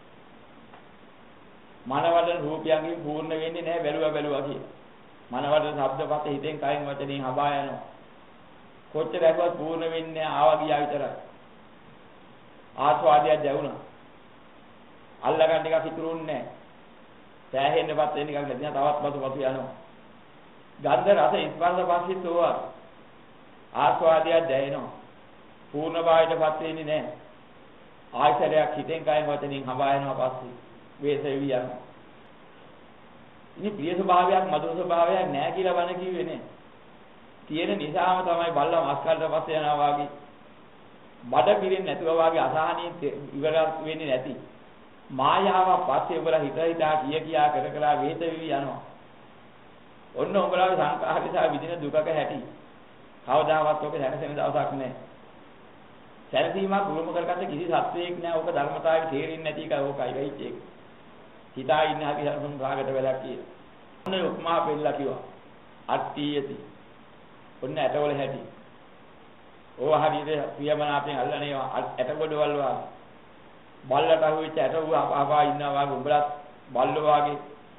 මනවදන රූපයන්ගෙන් පූර්ණ වෙන්නේ නැහැ බැලුවා බැලුවා කියලා. මනවදන ශබ්දපත හිතෙන් කායෙන් වචනින් හඹා යනවා. කොච්චර හැපුවත් පූර්ණ වෙන්නේ ආවා ගියා විතරයි. ආස්වාදයක් දැවුණා. අල්ලගන්න එකක් ඉතුරුන්නේ නැහැ. සෑහෙන්නපත් වෙන එකක් නැතිනම් තවත් පසු පසු යනවා. ගන්ධ රස ස්පර්ශ පස්සිත ඕවා. ආස්වාදයක් දැනෙනවා. පූර්ණ භාවයටපත් වෙන්නේ නැහැ. ආයතරයක් හිතෙන් කයෙන් වචනින් හඹා යනවා පස්සේ වේසෙවි යනවා. ඉනි ප්‍රිය ස්වභාවයක් මధుර ස්වභාවයක් නැහැ කියලා වණ කිව්වේ නේ. තියෙන නිසාම තමයි බල්ලා මස් කල්ට පස්සේ යනවා වගේ. බඩ පිරෙන්නේ නැතුව වගේ අසහනිය ඉවර වෙන්නේ නැති. මායාව පස්සේ උඹලා හිත හිතා කිය කියා කර කර වේත වෙවි යනවා. ඔන්න උඹලාගේ සංකාහරිසා විදින දුකක හැටි. කවදාවත් ඔක දැනසෙන දවසක් නැහැ. සැලසීමක් ගුරුම කරගත්ත කිසි සත්වයක් නැහැ. ඔක ධර්මතාවය තේරෙන්නේ නැති එක ඕකයි වෙයිච් එක. හිතා ඉන්න අපි හරසුන් රාගට වෙලක් කියලා. ඔන්න උපමා පෙන්නලා කිව්වා. අට්ටියති. ඔන්න ඇටවල හැටි. ඕවා හරියට ප්‍රියමනාපෙන් අල්ලන්නේ ඇට ගොඩවල් වගේ. බල්ලට අහුවෙච්ච ඇට උව අහපා ඉන්නවා වගේ උඹලත් බල්ලෝ වගේ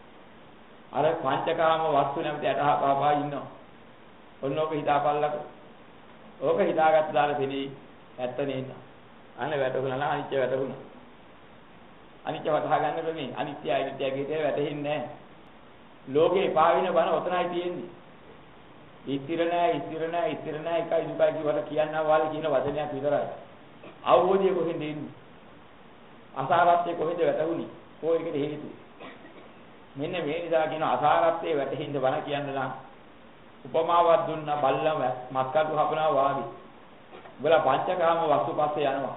අර පංචකාම වස්තු නැමැති ඇට අහපා ඉන්නවා. ඔන්න ඕක හිතාපල්ලකෝ. ඕක හිතාගත්ත දාලා තෙලී ඇත්ත නේද? අන්න වැටුණා අනිත්‍ය වැටුණා. අනිත්‍ය වටහා ගන්න බෑ මේ. අනිත්‍යයි අනිත්‍යයි කියතේ වැටෙන්නේ නැහැ. ලෝකේ පාවින බන ඔතනයි තියෙන්නේ. ඉතිර නැහැ ඉතිර නැහැ ඉතිර නැහැ එකයි දුකයි කියවට කියනවා වාලේ කියන වචනයක් විතරයි. අවබෝධය කොහෙන්ද එන්නේ? අසාරත්වයේ කොහෙද වැටුනේ? කොහේකට හේතු? මෙන්න මේ නිසා කියන අසාරත්වයේ වැටෙහිඳ බන කියන්න නම් උපමාවක් දුන්නා බල්ලම මස්කටු හපනවා වාගේ. උඹලා පංචකාම වස්තු පස්සේ යනවා.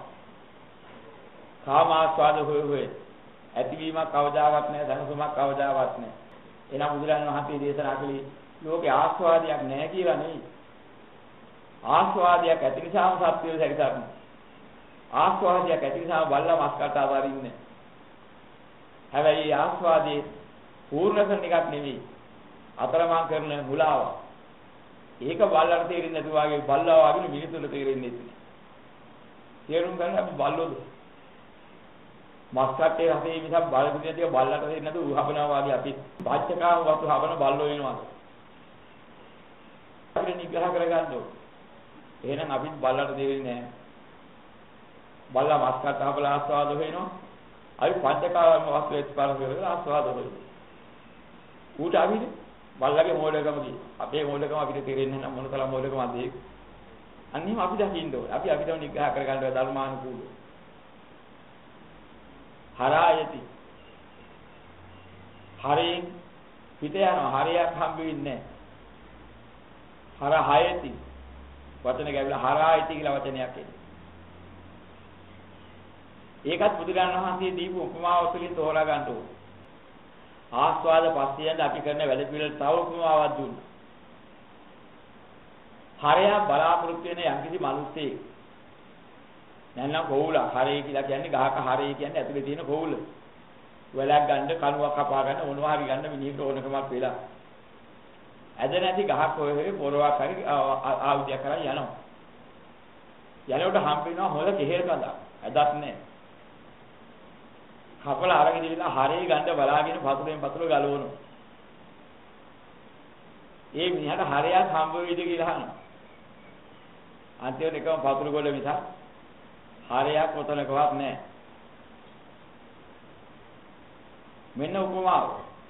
කාමාස්වාද හොය හොය ඇතිවීමක් කවදාවත් නැහැ, සනසුමක් කවදාවත් නැහැ. එනම් බුදුරජාණන් වහන්සේ දේශනා කළේ ලෝකේ ආස්වාදයක් නැහැ කියලා නෙවෙයි. ආස්වාදයක් ඇති නිසාම සත්‍යය සැරිසරන. ආස්වාදයක් ඇති නිසා බල්ලා මස්කට අතාරින්නේ. හැබැයි ආස්වාදයේ පූර්ණ කරන එකක් නෙවෙයි. අතරමං කරන මුලාව. ඒක බල්ලට තේරෙන්නේ නැතුව වගේ බල්ලා වගේ මිනිසුන්ට තේරෙන්නේ නැහැ. තේරුම් ගන්න අපි බල්ලෝද? මස්කටේ රසේ මිසක් බල පිටිය බල්ලට තේරෙන්නේ නැතුව උහබනවා වගේ අපි පච්චකාම වතු හබන බල්ලෝ වෙනවා. අපිට නිග්‍රහ කරගන්න ඕනේ. එහෙනම් අපිත් බල්ලට තේරෙන්නේ නැහැ. බල්ලා මස්කට හබලා ආස්වාද වෙනවා. අපි පංචකාම වස්තු ස්පර්ශ කරලා ආස්වාද වෙනවා. ඌට අපිට බල්ලගේ මොඩකම කි. අපේ මොඩකම අපිට තේරෙන්නේ නැහැ මොන තරම් මොඩකමද ඒක. අන්නේම අපි දකින්න ඕනේ. අපි අපිටම නිග්‍රහ කරගන්න ධර්මානුකූලව. හරායති. හරයෙන් පිට යනවා. හරයක් හම්බ වෙන්නේ නැහැ. හරහයති. වචන ගැවිලා හරායති කියලා වචනයක් එන්නේ. ඒකත් බුදුරජාණන් වහන්සේ දීපු උපමාව තුළින් තෝරා ගන්න ඕනේ. ආස්වාද පස්සියෙන් අපි කරන වැඩ පිළිවෙල තව උපමාවක් දුන්නා. හරය බලාපොරොත්තු වෙන යම්කිසි මිනිස්සෙක් නැත්නම් කොවුල හරය කියලා කියන්නේ ගහක හරය කියන්නේ ඇතුලේ තියෙන කොවුල. වෙලක් ගන්න කණුවක් කපා ගන්න මොනවා හරි ගන්න මිනිහෙකුට ඕනකමක් වෙලා. ඇද නැති ගහක් හොය හොය පොරවක් හරි ආයුධයක් කරන් යනවා. යනකොට හම්බ වෙනවා හොල කෙහෙල් කඳක්. ඇදක් නැහැ. කපලා අරගෙන ඉවිලා හරේ ගන්න බලාගෙන පතුලෙන් පතුල ගලවනවා. ඒ මිනිහට හරයක් හම්බ වෙයිද කියලා අහනවා. අන්තිමට එකම පතුල ගොල්ල මිසක් හරයක් කොතනකවත් නැහැ. මෙන්න උපමාව.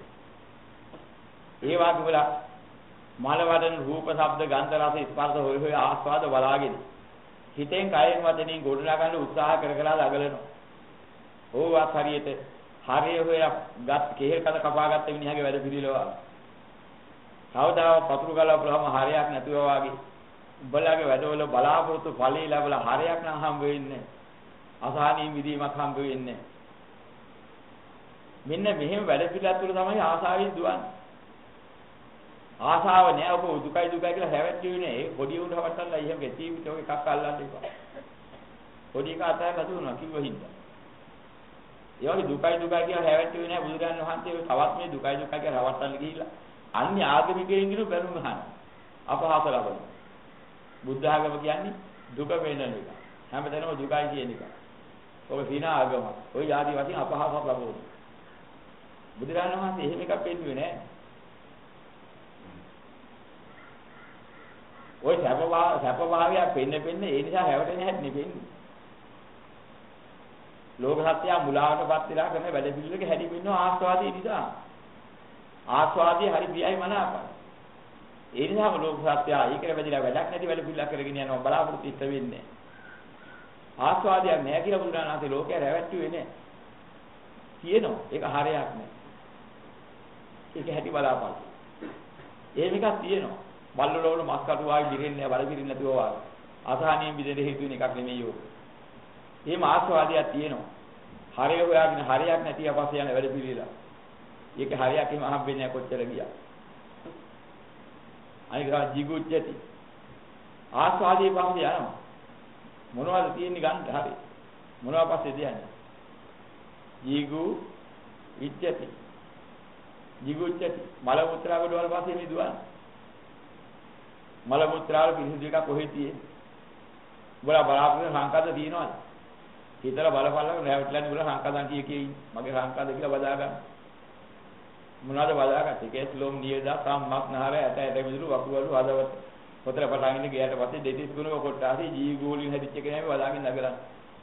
ඒ වාගේ වල මල වදන රූප, ශබ්ද, ගන්ධ, රස, ස්පර්ශ හොය හොය ආස්වාද බලාගෙන හිතෙන් කයෙන් වදනින් ගොඩනගා ගන්න උත්සාහ කර කර දඟලනවා. ඕවත් හරියට හරිය හොය ගත් කෙහෙල් කඳ කපාගත්ත මිනිහගේ වැඩ පිළිලව. කවදාවත් පතුරු ගලවපුවාම හරියක් නැතුව වාගේ උඹලාගේ වැඩවල බලාපොරොත්තු ඵලී ලැබලා හරියක් නම් හම්බ වෙන්නේ. අසහනී විදීමක් හම්බ වෙන්නේ. මෙන්න මෙහෙම වැඩ පිළිලක් තුළ තමයි ආසාවෙන් දුවන්නේ. ආසාව නෑ ඔබ දුකයි දුකයි කියලා හැවැත්තුවේ නෑ. ඒ පොඩි උන් හවට්ටල්ලා එහෙම ගෙතීවිට ඔය එකක් අල්ලන්න එපා. පොඩි එක අතහැරලා දුවනවා කිව්වින්ද. ඒ වගේ දුකයි දුකයි කියලා හැවැත්තුවේ නෑ බුදුරජාණන් වහන්සේ ඔය තවත් මේ දුකයි දුකයි කියලා රවට්ටන්න ගිහිල්ලා අන්නේ ආගමිකයින් ගිනු බැලුම් අහන. අපහාස ලබන. බුද්ධ ආගම කියන්නේ දුක වෙනන එක. හැමදැනම දුකයි කියන එක. ඔබ සීන ආගම. ඔය ආදි වශයෙන් අපහාසක් ලබනවා. බුදුරජාණන් වහන්සේ එහෙම එකක් පෙන්වුවේ නෑ. ඔය සැපවා සැපභාවය පෙන්න පෙන්න ඒ නිසා හැවටෙන හැටි නෙපෙන්නේ. ලෝක සත්‍යය මුලාවටපත් වෙලා කරන වැඩ පිළිවෙලක හැටි පෙන්වන ආස්වාදයේ නිසා. ආස්වාදයේ හරි ප්‍රියයි මනාපයි. ඒ නිසාම ලෝක සත්‍යය ඒකේ වැඩිලා වැඩක් නැති වැඩ පිළිවෙලක් කරගෙන යනවා බලාපොරොත්තු ඉස්ත වෙන්නේ. ආස්වාදයක් නැහැ කියලා බුදුරජාණන් වහන්සේ ලෝකයට රැවට්ටුවේ නෑ. තියෙනවා ඒක හරයක් නෑ. ඒක හැටි බලාපොරොත්තු. එහෙම එකක් තියෙනවා. බල්ලෝලවල මස් කටු වාගේ දිරෙන්නේ නැහැ, බල දිරින්න නැතුව වාගේ. අසහනියෙන් බිඳෙන්න හේතු වෙන එකක් නෙමෙයි යෝ. එහෙම ආස්වාදයක් තියෙනවා. හරිය හොයාගෙන හරියක් නැති අපස්සේ යන වැඩ පිළිවිලා. ඒක හරියක් එහෙම හම්බෙන්නේ නැහැ කොච්චර ගියා. අනික ජීගුච්චති. ආස්වාදයේ පස්සේ යනවා. මොනවද තියෙන්නේ ගන්න හරි. මොනවා පස්සේ දෙන්නේ? ජීගු ඉච්ඡති. ජීගුච්චති. මල මුත්‍රා වල පස්සේ මේ දුවන්නේ. මල මුත්‍රාවල පිරිසිදු එකක් කොහෙද තියෙන්නේ? උඹලා බලාපොරොත්තු සංකල්ප තියෙනවද? හිතලා බලපල්ලා නැවටලා උඹලා සංකල්පන් කිය කිය මගේ සංකල්ප කියලා බදා ගන්න. මොනවද බදාගත්තේ? කේස් ලෝම් නියදා සම්මක් නහර ඇට ඇට මිදුළු වකුවලු හදවත. පොතල පටන් ඉන්න ගියාට පස්සේ දෙතිස් ගුණක කොටාසි ජී ගෝලින් හැදිච්ච කෙනාම බදාගෙන නගලන්න.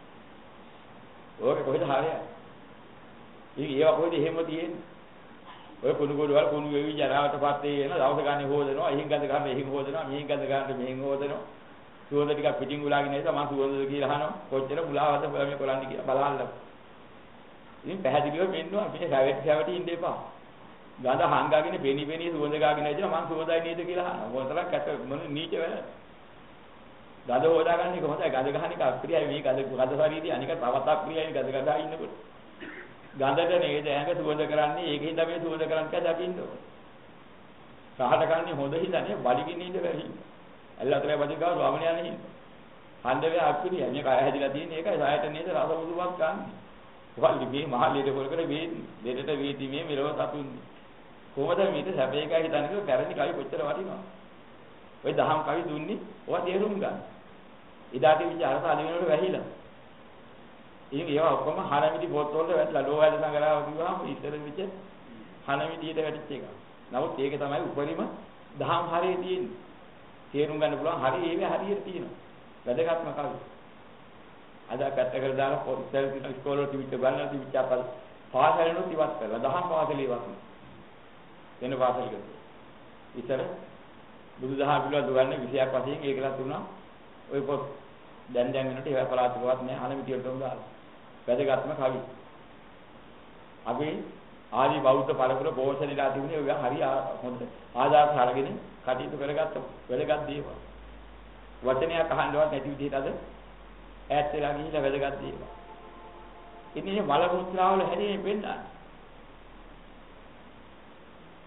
ඕක කොහෙද හරියන්නේ? ඉතින් ඒවා කොහෙද එහෙම තියෙන්නේ? ඔය කුණු කුඩු වල කුණු වෙවි ජරාවටපත් වෙන දවස ගන්න හොදනවා, එහින් ගඳ ගන්න එහින් හොදනවා, මෙහින් ගඳ ගන්න මෙහින් හොදනවා. සුවඳ ටිකක් පිටින් උලාගෙන ඉඳලා මම සුවඳද කියලා අහනවා. කොච්චර මුලාවද මේ කොලන්නේ කියලා බලන්න. ඉතින් පැහැදිලිව පෙන්නවා මේ රැවටි රැවටි ඉන්න එපා. ගඳ හංගාගෙන පෙනි පෙනි සුවඳ ගාගෙන ඉඳලා මම සුවඳයි නේද කියලා අහනවා. මොකටද කැත මොන නීච වෙල. ගඳ හොදාගන්න එක හොඳයි. ගඳ ගහන එක අප්‍රියයි මේ ගඳ ගඳ ශරීරي අනික තවත් අප්‍රියයි ගඳ ගඳා ඉන්නකොට. ගඳට නේද ඇඟ සුවඳ කරන්නේ ඒකෙන් තමයි සුවඳ කරන්නේ කියලා දකින්න ඕනේ. සහට කන්නේ හොඳ හිතන්නේ බඩගින්න ඉඳ බැරි. ඇල්ලතරේ වදිකාව රාමණ යන්නේ හින්න. හන්දේ අප්‍රියයි මේ කය හැදිලා තියෙන්නේ ඒකයි සායට නේද රස මුදුවක් ගන්න. ඔහල්ලි මේ මහල්ලියට පොර කර මේ දෙඩට වේදි මේ මෙලව සතුන්නේ. කොහොමද මේක සැපේ එකයි හිතන්නේ කියලා පැරණි කවි කොච්චර වටිනවද? ඔය දහම් කවි දුන්නේ ඔවා තේරුම් ගන්න. ඉදාටි විචාරස අලි වෙනකොට වැහිලා. ඉතින් ඒවා ඔක්කොම හනමිටි පොත් වලට වැටලා ලෝවැද සංගරාව කිව්වහම ඉතර විච හනමිටියට වැටිච්ච එක. නමුත් ඒක තමයි උපරිම දහම් හරිය තියෙන්නේ. තේරුම් ගන්න පුළුවන් හරිය ඒවේ හරියට තියෙනවා. වැදගත්ම කවි. අද පැත්තකට දාලා පොත් ඉස්සර ඉස්කෝලේ තිබිච්ච ගන්න තිබිච්ච අපල් පාසලෙනුත් ඉවත් කරලා දහම් පාසලේ ඉවත් කරනවා. වෙන පාසලකට. ඉතර බුදුදහම පිළිබඳ දුගන්නේ විෂයක් වශයෙන් ඒකලත් තුනක් ඔය පොත් දැන් දැන් වෙනට ඒවා පලාතුකවත් නෑ හනමිටියටම දාලා. වැදගත්ම කවි. අපි ආදි බෞද්ධ පරපුර පෝෂණයලා තිබුණේ ඔය හරි හොඳ ආදාස අරගෙන කටයුතු කරගත්ත වැදගත් දේවල්. වචනයක් අහන්නවත් නැති විදිහට අද ඈත් වෙලා ගිහිල්ලා වැදගත් දේවල්. ඉතින් මේ මල මුත්‍රාවල හැදෙන්නේ වෙන්නන්නේ.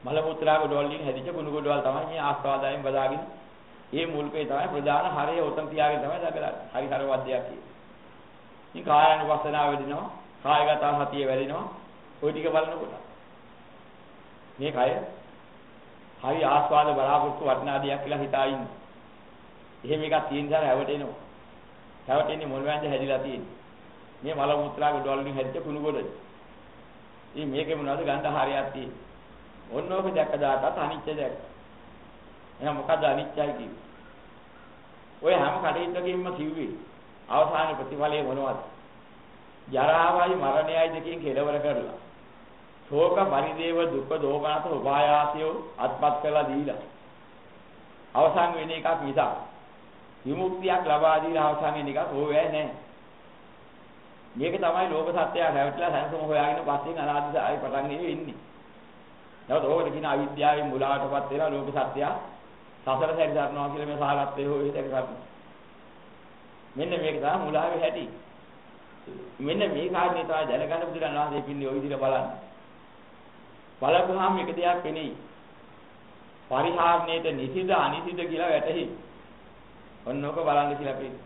මල මුත්‍රා ගොඩවල් වලින් හැදිච්ච කුණු ගොඩවල් තමයි මේ ආස්වාදයෙන් බදාගෙන ඒ මුල්කේ තමයි ප්‍රධාන හරය උතන් තියාගෙන තමයි දගලන්නේ. හරි හර වද්දයක් කියන්නේ. ඉතින් කායानुපස්සනාව වෙදිනවා, කායගත සතිය වැඩිනවා. ওই ටික බලනකොට මේ කය හරි ආස්වාද බලාපොරොත්තු වටිනා දෙයක් කියලා හිතා ඉන්න. එහෙම එකක් තියෙන නිසා හැවටෙනවා. හැවටෙන්නේ මොන වෑන්ද හැදිලා තියෙන්නේ. මේ මල මුත්‍රා ගොඩවල් වලින් හැදිච්ච කුණු ගොඩ. ඉතින් මේකේ මොනවද ගන්ධ හරයක් තියෙන්නේ. ඔන්න ඔක දැක්ක දාටත් අනිත්‍ය දැක්ක. එහෙනම් මොකද අනිත්‍යයි කිව්වේ? ඔය හැම කටයුත්තකින්ම කිව්වේ අවසාන ප්‍රතිඵලය මොනවද? ජරාවයි මරණයයි දෙකෙන් කෙලවර කරලා. ශෝක පරිදේව දුක්ඛ දෝමනස උපායාසය අත්පත් කරලා දීලා. අවසාන වෙන එකක් මිසක් විමුක්තියක් ලබා දීලා අවසාන වෙන එකක් ඕවැ නැහැ. මේක තමයි ලෝක සත්‍යය හැවටලා සංසම හොයාගෙන පස්සේ අනාදිස ආයි පටන් ඉන්නේ. නේද? ඕකට කියන අවිද්‍යාවේ මුලාටපත් වෙලා ලෝක සත්‍යය සසර සැරිසරනවා කියලා මේ සාහලත්වයේ හොය සැරිසරනවා. මෙන්න මේක තමයි මුලාවේ හැටි. මෙන්න මේ කාරණේ තමයි දැනගන්න බුදුරණන් වහන්සේ පින්නේ ওই විදිහට බලන්න. බලපුවාම එක දෙයක් වෙන්නේ. පරිහාරණයට නිසිද අනිසිද කියලා වැටහි. ඔන්නෝක බලන්න කියලා පින්නේ.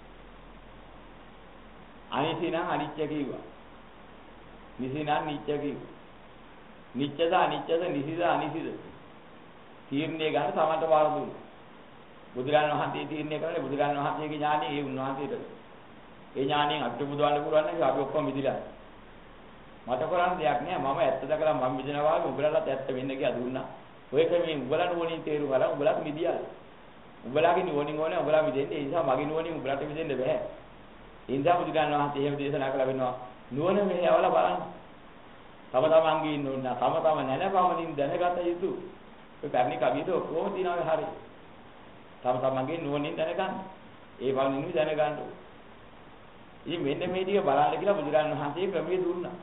අනිසින අනිත්‍ය කිව්වා. නිසින නිත්‍ය කිව්වා. නිත්‍යද අනිත්‍යද නිසිද අනිසිද තීරණය ගන්න තමන්ට වාර දුන්නා. බුදුරජාණන් වහන්සේ තීරණය කරන්නේ බුදුරජාණන් වහන්සේගේ ඥාණය ඒ උන්වහන්සේට. ඒ ඥාණයෙන් අපිට බුදුවන්න පුළුවන් නම් අපි ඔක්කොම මිදිලා. මට කරන්න දෙයක් නෑ. මම ඇත්ත දැකලා මම මිදිනවා වගේ උඹලටත් ඇත්ත වෙන්න කියලා දුන්නා. ඔය ක්‍රමයෙන් උඹලා නුවණින් තේරුම් ගන්න උඹලත් මිදියා. උඹලාගේ නුවණින් ඕනේ උඹලා මිදෙන්නේ. ඒ නිසා මගේ නුවණින් උඹලට මිදෙන්න බෑ. ඒ නිසා බුදුරජාණන් වහන්සේ එහෙම දේශනා කළා වෙනවා. නුවණ මෙහෙවලා බලන්න. තම තමන්ගේ ඉන්න ඕන තම තම නැනපමණින් දැනගත යුතු ඔය පැරණි කවියද ඔක්කොම තියනවා හරිය. තම තමන්ගේ නුවණින් දැනගන්න. ඒ වගේම දැනගන්න. ඉතින් මෙන්න මේ ටික බලන්න කියලා බුදුරජාණන් වහන්සේ ක්‍රමයේ දුන්නා.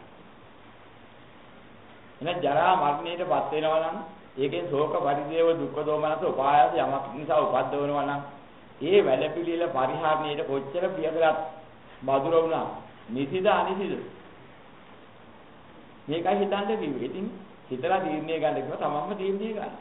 එහෙනම් ජරා මරණයටපත් වෙනවා නම් ඒකෙන් ශෝක පරිදේව දුක්ඛ දෝමනස උපායාස යමක් නිසා උපද්දවනවා නම් ඒ වැළපිළිල පරිහරණයට කොච්චර ප්‍රිය කරත් මధుර වුණා. නිසිද අනිසිද මේකයි හිතන්න කිව්වේ. ඉතින් හිතලා තීරණය ගන්න කිව්වා තමන්ම තීරණය ගන්න.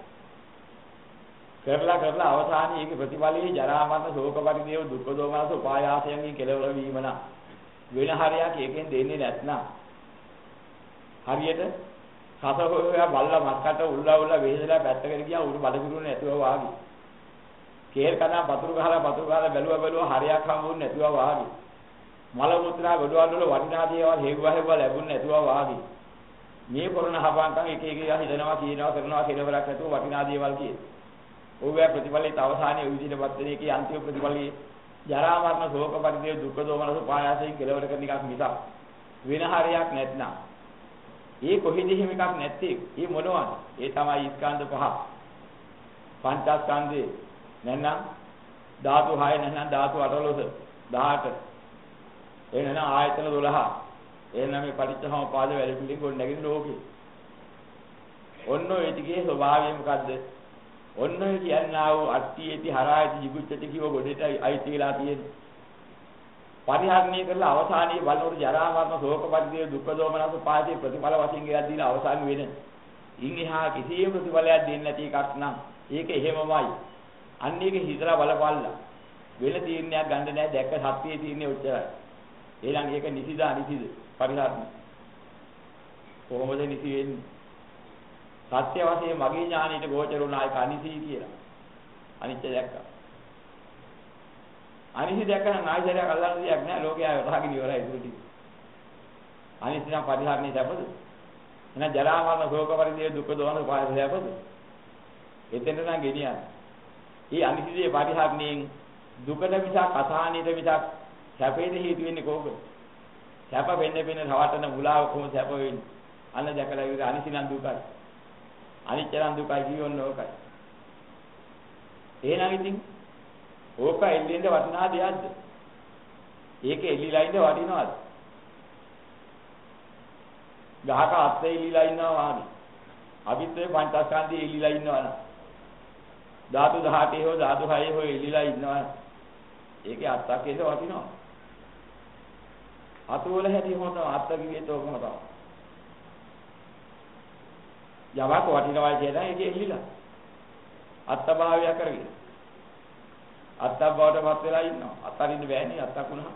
කරලා කරලා අවසානයේ ඒකේ ප්‍රතිඵලයේ ජරා මරණ ශෝක පරිදේව දුක්ඛ දෝමනස උපායාසයෙන් කෙලවර වීම නා වෙන හරියක් ඒකෙන් දෙන්නේ නැත්නම් හරියට සසහොයා බල්ලා මක්කට උල්ලා උල්ලා වේදලා පැත්තකට ගියා උඩ බඩගිරුනේ නැතුව වාගේ. කේල් කනා පතුරු ගහලා පතුරු ගහලා බැලුවා බැලුවා හරියක් හම්බුනේ නැතුව වාගේ. මල මුත්‍රා ගොඩවල් වල වටිනා දේවල් හේවුවා හේවුවා ලැබුණ නැතුව වාගේ. මේ කරන හපංකම් එක එක හිතනවා කියනවා කරනවා කෙලවරක් නැතුව වටිනා දේවල් කියේ. ඕවැ ප්‍රතිඵලයේ අවසානයේ ওই විදිහටපත් වෙන එකේ අන්තිම ප්‍රතිඵලයේ ජරා මරණ ශෝක පරිදේව දුක්ඛ දෝමනස පායාසයෙන් කෙලවර කරන එකක් මිසක් වෙන හරියක් නැත්නම් ඒ කොහෙද එහෙම එකක් නැත්තේ ඒ මොනවද? ඒ තමයි ස්කන්ධ පහ. පංචස්කන්ධේ නැත්නම් ධාතු හය නැත්නම් ධාතු අටලොස් දහඅට. ඒ නැත්නම් ආයතන දොළහ. එහෙනම් මේ පටිච්චසමුප්පාද වැඩ පිළිගොන් ගොඩ නැගින ලෝකේ. ඔන්න ඔය ටිකේ ස්වභාවය මොකද්ද? ඔන්න ඔය කියන්නා වූ අට්ඨියේති හරායති jigucchati කිව ගොඩට අයිති වෙලා තියෙන්නේ. පරිහරණය කරලා අවසානයේ බලනකොට ජරා මරණ ශෝක පරිදේව දුක්ඛ දෝමනස පාදේ ප්‍රතිඵල වශයෙන් ගෙයක් දීලා අවසාන වෙන. ඉන් එහා කිසියම් ප්‍රතිඵලයක් දෙන්නේ නැති එකක් නම් ඒක එහෙමමයි. අන්න ඒක හිතලා බලපල්ලා. වෙන තීරණයක් ගන්න නැහැ. දැක්ක සත්‍යයේ තීරණේ උච්චරයි. ඊළඟ ඒක නිසිද අනිසිද පරිහරණය. කොහොමද නිසි වෙන්නේ? සත්‍ය වශයෙන් මගේ ඥානෙට ගෝචර වුණා ඒක අනිසි කියලා. අනිත්‍ය දැක්කා. අනිසි දැක්කම නායසරයක් අල්ලන්න දෙයක් නැහැ. ලෝකයා වහගෙන ඉවරයි ඉතුරු ටික. අනිසි නම් පරිහරණය දැපද? එහෙනම් ජරා මරණ ශෝක පරිදේව දුක්ඛ දෝමන පායස දැපද? එතෙන්ට නම් ගෙනියන්න. මේ අනිසිදී පරිහරණයෙන් දුකට මිසක් අසහනයට මිසක් සැපේට හේතු වෙන්නේ කොහොමද? සැප වෙන්න වෙන රවටන මුලාව කොහොමද සැප වෙන්නේ? අන්න දැකලා ඉවර අනිසි නම් දුකයි. අනිත්‍ය නම් දුකයි කියවන්න ඕකයි. එහෙනම් ඉතින් ඕක එල්ලෙන්න වටිනා දෙයක්ද? ඒක එල්ලිලා ඉඳ වටිනවද? ගහක අත්තේ එල්ලිලා ඉන්නවා වගේ. අපිත් මේ පංචස්කන්ධයේ එල්ලිලා ඉන්නවා නේද? ධාතු දහඅටේ හෝ ධාතු හයේ හෝ එල්ලිලා ඉන්නවා. ඒකේ අත්තක් ඒක වටිනවා. අතු වල හැටි හොත අත්ත කිව්වෙත් ඕකම තමයි. යමක් වටිනවයි කියලා ඒක එල්ලිලා. අත්භාවය කරගෙන. අත්භාවයටපත් වෙලා ඉන්නවා. අතරින් බෑනේ අත්තකුණා.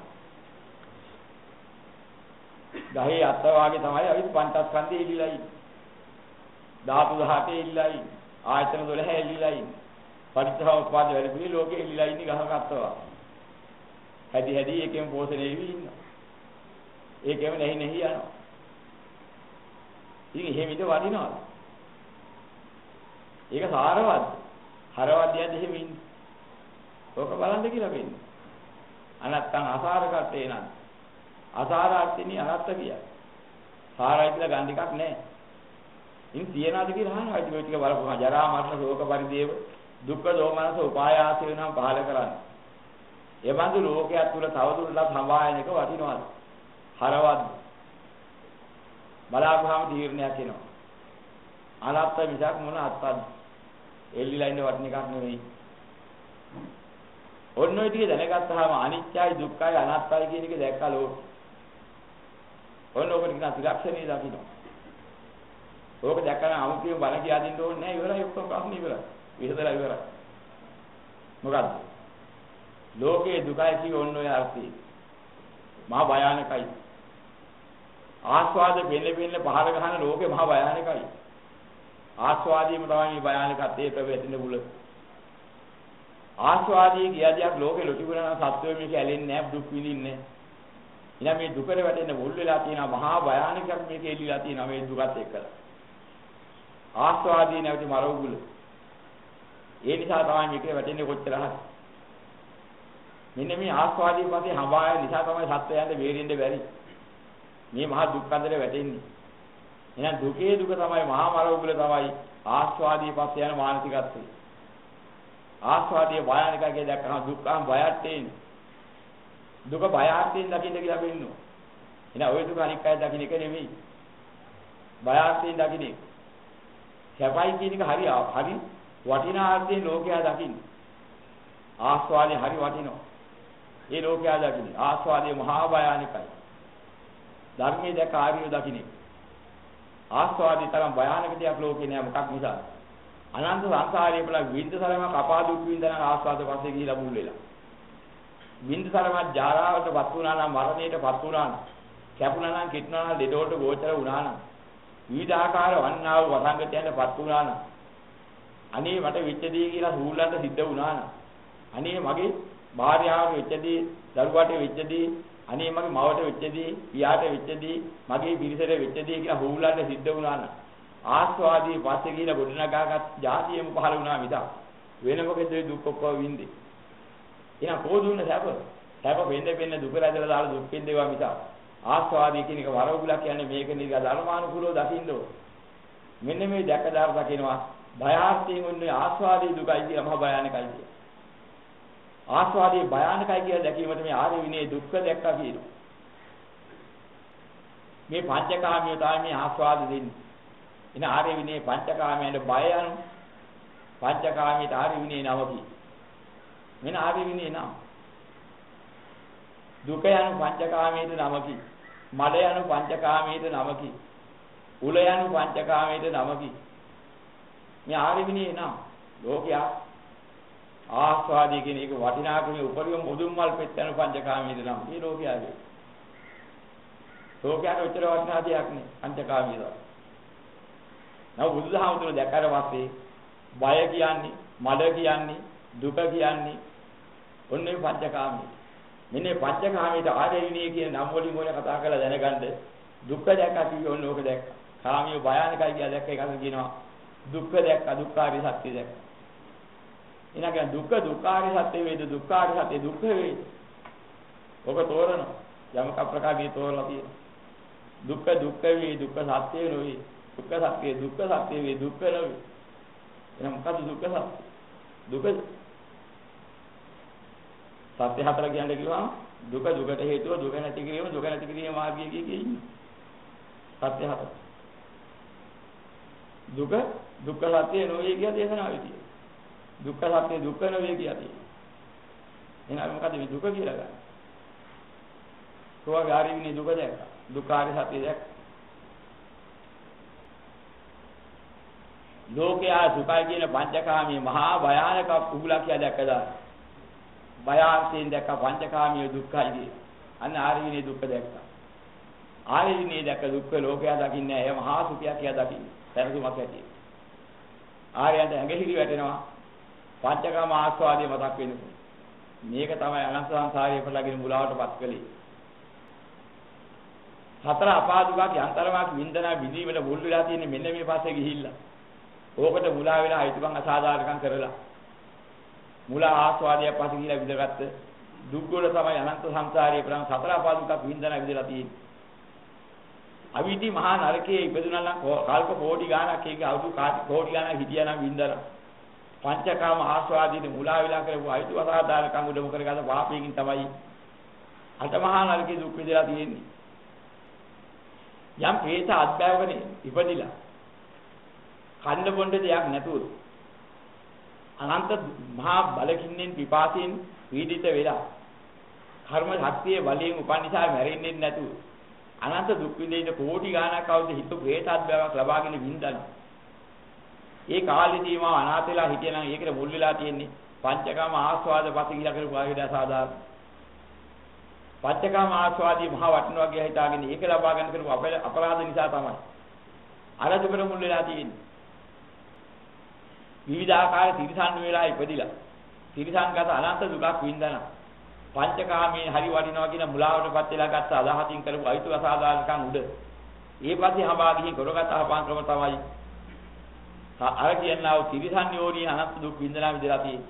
ගහේ අත්ත වාගේ තමයි අවිත් පංචස්කන්ධය එල්ලිලා ඉන්නේ. ධාතු දහතේ එල්ලිලා ඉන්නේ. ආයතන දොළහ එල්ලිලා ඉන්නේ. පරිත්‍යාගෝපාද වැඩ පිළි ලෝකෙ එල්ලිලා ඉන්නේ ගහක අත්ත වාගේ. හැදි හැදි එකෙන් පෝෂණය වෙවි ඉන්නවා. ඒකෙම නැහි නැහි යනවා. ඉතින් එහෙම ඉඳ වදිනවා. ඒක සාරවත්. හරවදියද එහෙම ඉන්නේ. ඕක බලන්න කියලා වෙන්නේ. අනත්තං අසාරකත්තේ නං. අසාරාර්ථිනී අනත්ත කියයි. සාරයි කියලා ගන්න එකක් නැහැ. ඉතින් තියනවාද කියලා අහනවා. ඉතින් ඔය ටික බලපුවා ජරා මරණ ශෝක පරිදේව දුක්ඛ දෝමනස උපායාස වෙනවා පහල කරන්නේ. ඒ බඳු ලෝකයක් තුල තවදුරටත් සම්භායන එක වටිනවාද? හරවද්ද? බලාපුවාම තීරණයක් එනවා. අනත්ත මිසක් මොන අත්තක්ද? එල්ලිලා ඉන්න වටින එකක් නෙවෙයි. ඔන්න ඔය ටික දැනගත්තාම අනිත්‍යයි දුක්ඛයි අනාත්තයි කියන එක දැක්කා ලෝක. ඔන්න ඔකට කියන ත්‍රිලක්ෂණේ දකින්න. ඕක දැක්කම අමුතියම බල කියා දෙන්න ඕනේ නැහැ ඉවරයි ඔක්කොම ප්‍රශ්න ඉවරයි. විසදලා ඉවරයි. මොකද්ද? ලෝකේ දුකයි කිය ඔන්න ඔය අර්ථය. මහා භයානකයි. ආස්වාද වෙන්න වෙන්න පහර ගහන ලෝකේ මහා භයානකයි. ආස්වාදීම තමයි මේ භයානකත්වයේ ප්‍රවේදින බුල. ආස්වාදී කියදියක් ලෝකේ ලොටිගුණන සත්වෝ මේක ඇලෙන්නේ නැහැ දුක් විඳින්නේ. එනම් මේ දුකට වැටෙන්න මුල් වෙලා තියෙන මහා භයානකයක් මේක එල්ලිලා තියෙනවා මේ දුකත් එක්කලා. ආස්වාදී නැවති මරවුගුල. ඒ නිසා තමයි මේක වැටෙන්නේ කොච්චර හරි. මෙන්න මේ ආස්වාදී පස්සේ හඹාය නිසා තමයි සත්වයන්ට බේරෙන්න බැරි. මේ මහා දුක් අතරේ වැටෙන්නේ. එහෙනම් දුකේ දුක තමයි මහා මරවුගුල තමයි ආස්වාදී පස්සේ යන මානසිකත්වය. ආස්වාදී භයානකකේ දැක්කම දුක්ඛම් බයට්ටේන. දුක බයට්ටේන දකින්න කියලා වෙන්නවා. එහෙනම් ওই දුක අනික් අය දකින්න එක නෙමෙයි. බයට්ටේන දකින්න. සැපයි කියන එක හරි හරි වටිනා අර්ථයෙන් ලෝකයා දකින්න. ආස්වාදී හරි වටිනවා. ඒ ලෝකයා දකින්න. ආස්වාදී මහා භයානකයි. ධර්මයේ දැක ආර්යව දකින්න. ආස්වාදී තරම් භයානක දෙයක් ලෝකේ නෑ මොකක් නිසා? අනන්ත සංසාරයේ බල විඳතරම කපා දුක් විඳන ආස්වාද පස්සේ ගිහිලා මුල් වෙලා. විඳතරම ජාරාවටපත් වුණා නම් මරණයටපත් වුණා නම් කැපුණා නම් කිට්ටුණා නම් දෙඩෝට ගෝචර වුණා නම් විවිධාකාර වන්නා වූ වසංගතයන්ටපත් වුණා නම් අනේ මට වෙච්ච දේ කියලා හූලන්න සිද්ධ වුණා නම් අනේ මගේ භාර්යාවට වෙච්ච දේ දරුවාට වෙච්ච දේ අනේ මගේ මවට වෙච්ච දේ පියාට වෙච්ච දේ මගේ පිරිසට වෙච්ච දේ කියලා හූලන්න සිද්ධ වුණා නම් ආස්වාදී පස්සේ කියලා ගොඩනගාගත් જાතියෙම පහළ වුණා මිසක් වෙන මොකද දුක් ඔක්කොම වින්දේ. එහෙනම් කොහොදුන්න සැප? සැප වෙන්නේ වෙන්නේ දුක රැඳලා දාලා දුක් වින්දේවා මිසක් ආස්වාදී කියන එක වරවුලක් කියන්නේ මේක නිකන් ධර්මානුකූලව දකින්න ඕන. මෙන්න මේ දැකදාර දකින්නවා භයාර්ථයෙන් උන්නේ ආස්වාදී දුකයි කියලා මහ භයානකයි කියලා. ආස්වාදී භයානකයි කියලා දැකීමට මේ ආර්ය විනයේ දුක්ඛ දැක්කා කියනවා. මේ පංචකාමිය තමයි මේ ආස්වාද දෙන්නේ. ඉන ආර්ය විනයේ පංචකාමයට බය යන පංචකාමයට ආර්ය විනයේ නවකි. මෙන්න ආර්ය විනයේ නම. දුක යන පංචකාමයට නමකි. මඩ යන පංචකාමයට නමකි. උල යන පංචකාමයට නමකි. මේ ආර්ය විනයේ නම. ලෝකයා ආස්වාදී කියන එක වටිනාකමේ උපරිම මුදුන් මල් පෙත් යන පංචකාමයට නම. මේ ලෝකයාගේ. ලෝකයට උත්තර වටිනා දෙයක් නේ පංචකාමීද. නව බුදුදහම දැක්කට පස්සේ බය කියන්නේ, මඩ කියන්නේ, දුක කියන්නේ ඔන්නේ පංචකාමී. මෙන්න පංචකාමීට ආර්ය විනය කියන නම් වලින් ඕනේ කතා කරලා දැනගන්න. දුක්ඛ දැක්කා කිව්වේ ඔන්න ඕක දැක්කා. කාමිය භයානකයි කියලා දැක්ක එකක් කියනවා. දුක්ඛ දැක්කා, දුක්ඛාරිය සත්‍ය දැක්කා. එනකන් දුක්ඛ දුක්ඛාරිය සත්‍ය වේද, දුක්ඛාරිය සත්‍ය දුක්ඛ වේද. ඔක තෝරනවා. යමක ප්‍රකාශී තෝරලා තියෙනවා. දුක්ඛ දුක්ඛ වේ, දුක්ඛ සත්‍ය නෙවෙයි. දුක්ඛ සත්‍ය දුක්ඛ සත්‍ය වේ, දුක්ඛ නෙවෙයි. එහෙනම් මොකද දුක්ඛ සත්‍ය? දුක සත්‍ය හතර කියන්නේ කිව්වම දුක දුකට හේතුව දුක නැති කිරීම දුක නැති කිරීම මාර්ගය කිය ඉන්නේ. සත්‍ය හතර. දුක දුක්ඛ සත්‍ය නොවේ කිය දේශනාවේ තියෙනවා. දුක්ඛ සත්‍ය දුක්ඛ නොවේ කිය තියෙනවා. එහෙනම් මොකද මේ දුක කියලා ගන්න? කොහොමද ආරින්නේ දුක දැක්කා? දුක්ඛාරිය සත්‍ය දැක්කා. ලෝකයා සුඛයි කියන පංචකාමී මහා භයානක උගුලා කියලා දැක්කදා. භයාන්තයෙන් දැක්ක පංචකාමී දුක්ඛයි කිය. අන්න ආර්යවිනේ දුක්ඛ දැක්කා. ආර්යවිනේ දැක්ක දුක්ඛ ලෝකයා දකින්නේ නැහැ. ඒ මහා සුඛය කියලා දකින්නේ. දැනුමක් ඇති. ආර්යයන්ට ඇඟහිලි වැටෙනවා. පංචකාම ආස්වාදයේ මතක් වෙනකොට. මේක තමයි අනන්ත සංසාරයේ පළගෙන මුලාවටපත් කළේ. හතර අපාදුකක් යන්තරමක් වින්දනා විදීමට මුල් වෙලා තියෙන්නේ මෙන්න මේ පස්සේ ගිහිල්ලා. ඕකට මුලා වෙලා හිතපන් අසාධාරණකම් කරලා. මුලා ආස්වාදය පස්සේ ගිහිල්ලා විඳගත්ත දුක් වල තමයි අනන්ත සංසාරයේ ප්‍රාණ හතර අපාදුකක් වින්දනා විදලා තියෙන්නේ. අවිදි මහා නරකයේ ඉපදුනා නම් කල්ප කෝටි ගාණක් ඒක අවුරුදු කෝටි ගාණක් හිටියා නම් වින්දනා. පංචකාම ආස්වාදීන මුලා වෙලා කරපු අයිතු අසාධාරණකම් උඩම කරගත පාපයෙන් තමයි අට මහා නරකයේ දුක් විඳලා තියෙන්නේ. යම් ප්‍රේත අත්බෑවකනේ ඉපදිලා කන්න බොන්න දෙයක් නැතුව අනන්ත මහා බලකින්ෙන් පිපාසයෙන් පීඩිත වෙලා කර්ම ශක්තියේ බලයෙන් උපන් නිසා මැරෙන්නේ නැතුව අනන්ත දුක් විඳින කෝටි ගාණක් අවුරුදු හිත ප්‍රේත අත්බෑවක් ලබාගෙන වින්දන ඒ කාලෙදී මා අනාථ වෙලා හිටියනම් ඒකට මුල් වෙලා තියෙන්නේ පංචකාම ආස්වාද පසිගිලා කරපු ආයුධ සාධාරණ පංචකාම ආස්වාදී මහ වටිනවා කියලා හිතාගෙන ඒක ලබා ගන්න කරපු අපරාධ නිසා තමයි අර දුකට මුල් වෙලා තියෙන්නේ. විවිධාකාර තිරසන් වේලා ඉපදිලා තිරසන්ගත අනන්ත දුකක් විඳන පංචකාමයේ හරි වටිනවා කියන මුලාවටපත් වෙලා ගත්ත අදහසින් කරපු අයිතු අසාධාරණකම් උඩ ඒ පස්සේ හඹා ගිහින් කරගත් අහපාන් ක්‍රම තමයි අර කියනවා තිරසන් යෝනි අනන්ත දුක් විඳලා විදලා තියෙන්නේ.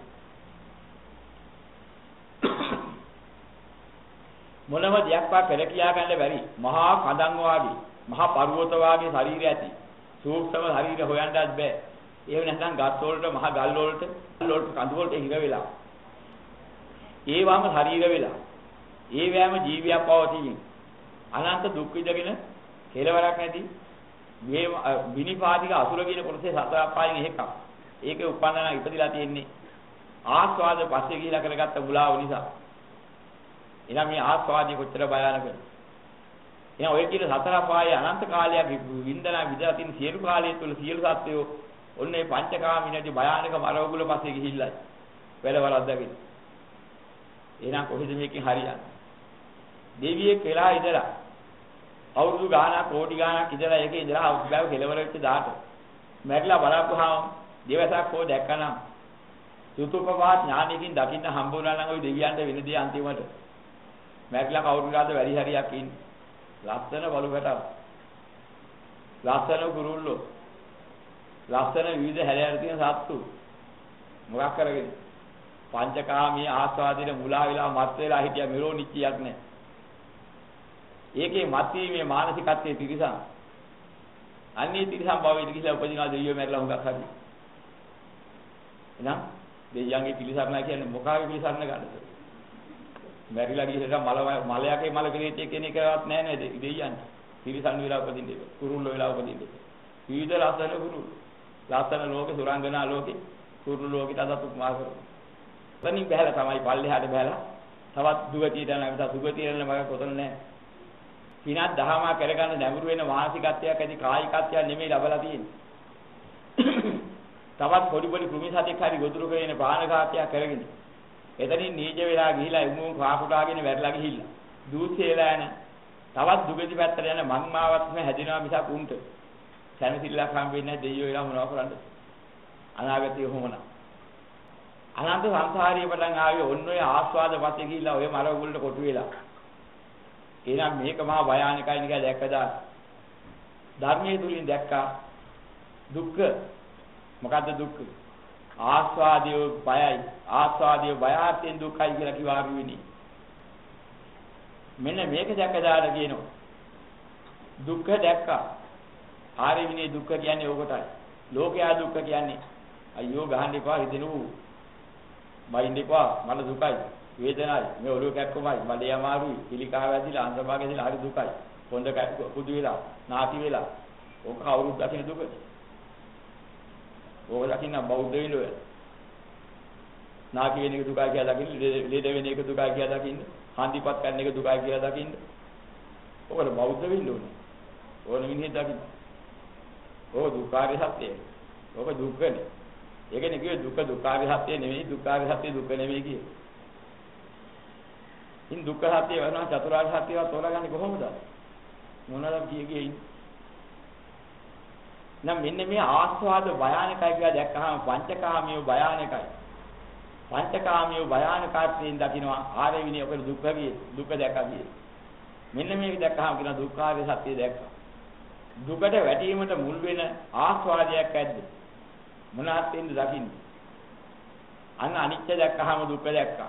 මොනම දෙයක්වත් පෙර කියා ගන්න බැරි මහා කඳන් වාගේ මහා පර්වත වාගේ ශරීරය ඇති සූක්ෂම ශරීරය හොයන්නත් බෑ. ඒව නැත්නම් ගස් වලට මහා ගල් වලට ගල් වලට කඳු වලට හිර වෙලා ඒවම ශරීර වෙලා ඒ වෑම ජීවියක් පවතින අනන්ත දුක් විඳගෙන කෙලවරක් නැති මේ විනිපාතික අසුර කියන කොටසේ සතර අපායන් එකක්. ඒකේ උපන්නන ඉපදිලා තියෙන්නේ ආස්වාද පස්සේ ගිහිලා කරගත්ත මුලාව නිසා. එනම් මේ ආස්වාදී කොච්චර භයානකද? එහෙනම් ඔය කියන සතර අපායේ අනන්ත කාලයක් වින්දනා විදලා තියෙන සියලු කාලය තුල සියලු සත්වයෝ ඔන්නේ පංචකාමිනදී භයානක මරවගුල පස්සේ ගිහිල්ලායි වැඩවලක් දැකෙන්නේ. එහෙනම් කොහෙද මේකෙන් හරියන්නේ? දෙවියෙක් වෙලා ඉඳලා අවුරුදු ගාණක් කෝටි ගාණක් ඉඳලා ඒකේ ඉඳලා අවුරුද්දක් කෙලවර වෙච්ච දාට මැරිලා බලපුවාම දෙවසක් හෝ දැක්කනම් සුතුපපාත් ඥානකින් දකින්න හම්බ වුණා නම් ওই දෙවියන්ට වෙන දේ අන්තිමට මැරිලා කවුරු ගාද වැඩි හරියක් ඉන්නේ. ලස්සන බලුකටව. ලස්සන ගුරුල්ලෝ. ලස්සන විවිධ හැලෑර තියෙන සත්තු. මොකක් කරගෙන පංචකාමී ආස්වාදින මුලා වෙලා මත් වෙලා හිටියා මෙලෝ නිච්චියක් නැහැ. ඒකේ මත් වීමේ මානසිකත්වයේ තිරසන්. අන්නේ තිරසන් භවයේ ගිහිලා උපදිනවා දෙවියෝ මැරිලා හුඟක් හරි. එහෙනම් දෙවියන්ගේ පිළිසරණ කියන්නේ මොකාගේ පිළිසරණ ගන්නද? මැරිලා ගිහිල්ලා මල මලයකේ මල පිළිච්ච කෙනෙක්වත් නැහැ නේද දෙවියන්. තිරසන් විලා උපදින්නේ. කුරුල්ලෝ විලා උපදින්නේ. විවිධ ලස්සන කුරුල්ලෝ. ලස්සන ලෝකේ සුරංගනා ලෝකේ කුරුල්ලෝ ලෝකෙට අදතුක් මාර්ග කරනවා. තනින් බහැලා තමයි පල්ලෙහාට බහැලා තවත් දුගතියට යනවා. දුගතියට යන මග කොතන නැහැ. පිනක් දහමා කරගන්න නැඹුරු වෙන මානසිකත්වයක් ඇති කායිකත්වයක් නෙමෙයි ලබලා තියෙන්නේ. තවත් පොඩි පොඩි කෘමි සතෙක් හරි ගොදුරු කරගෙන ප්‍රාණඝාතයක් කරගෙන එතනින් නීච වෙලා ගිහිලා උමුන් කාකුටාගෙන වැරලා ගිහිල්ලා දූෂ්‍යලා යන තවත් දුගති පැත්තට යන මංමාවත්ම හැදිනවා මිසක් උන්ට සැනසෙල්ලක් හම්බෙන්නේ නැහැ දෙයියෝ එලා මොනව කරන්නද අනාගතය කොහොමද අනන්ත සංසාරයේ පටන් ආවේ ඔන්න ඔය ආස්වාද පස්සේ ගිහිල්ලා ඔය මර උගුලට කොටු වෙලා එහෙනම් මේක මහා භයානකයි නිකන් දැක්කදා ධර්මයේ තුලින් දැක්කා දුක්ඛ මොකද්ද දුක්ඛ ආස්වාදිය බයයි ආස්වාදිය බයයෙන් දුකයි කියලා කිවාරු වෙන්නේ මෙන්න මේක දැක්කදාට කියනවා දුක්ඛ දැක්කා ආරි විනේ දුක්ඛ කියන්නේ ඕකටයි ලෝකයා දුක්ඛ කියන්නේ අයියෝ ගහන්න එපා හිතෙනු බයින්න එපා මල දුකයි වේදනයි මේ ඔළුව කැක්කමයි මඩේ අමාරුයි පිළිකාව ඇදිලා අන්තභාගය ඇදිලා හරි දුකයි කොණ්ඩ කුදු වෙලා නාති වෙලා ඕක කවුරුත් දකින්න දුක ඕක දකින්න බෞද්ධ වෙලෝ නාති වෙන එක දුකයි කියලා දකින්න ලෙඩ වෙන එක දුකයි කියලා දකින්න හන්දිපත් කරන එක දුකයි කියලා දකින්න ඕකට බෞද්ධ වෙන්න ඕනේ ඕන මිනිහෙක් දකින්න ඕක දුකාරේ සත්‍යය ඕක දුක්ඛනේ. ඒකනේ කිව්වේ දුක දුක්ඛාරිය සත්‍ය නෙමෙයි දුක්ඛාරිය සත්‍ය දුක නෙමෙයි කියේ. ඉන් දුක්ඛ සත්‍ය වෙනවා චතුරාර්ය සත්‍යව තෝරගන්නේ කොහොමද? මොනවාද කිය කිය ඉන්නේ. නම් මෙන්න මේ ආස්වාද භයානකයි කියලා දැක්කහම පංචකාමිය භයානකයි. පංචකාමිය භයානකයෙන් දකින්නවා ආර්ය විනය ඔක දුක්ඛ විය දුක දැකගියේ. මෙන්න මේක දැක්කහම කියන දුක්ඛාරිය සත්‍ය දැක්කා. දුකට වැටීමට මුල් වෙන ආස්වාදයක් ඇද්ද? මොනවත් වෙනද දකින්නේ? අන්න අනිත්‍ය දැක්කහම දුක්ඛ දැක්කා.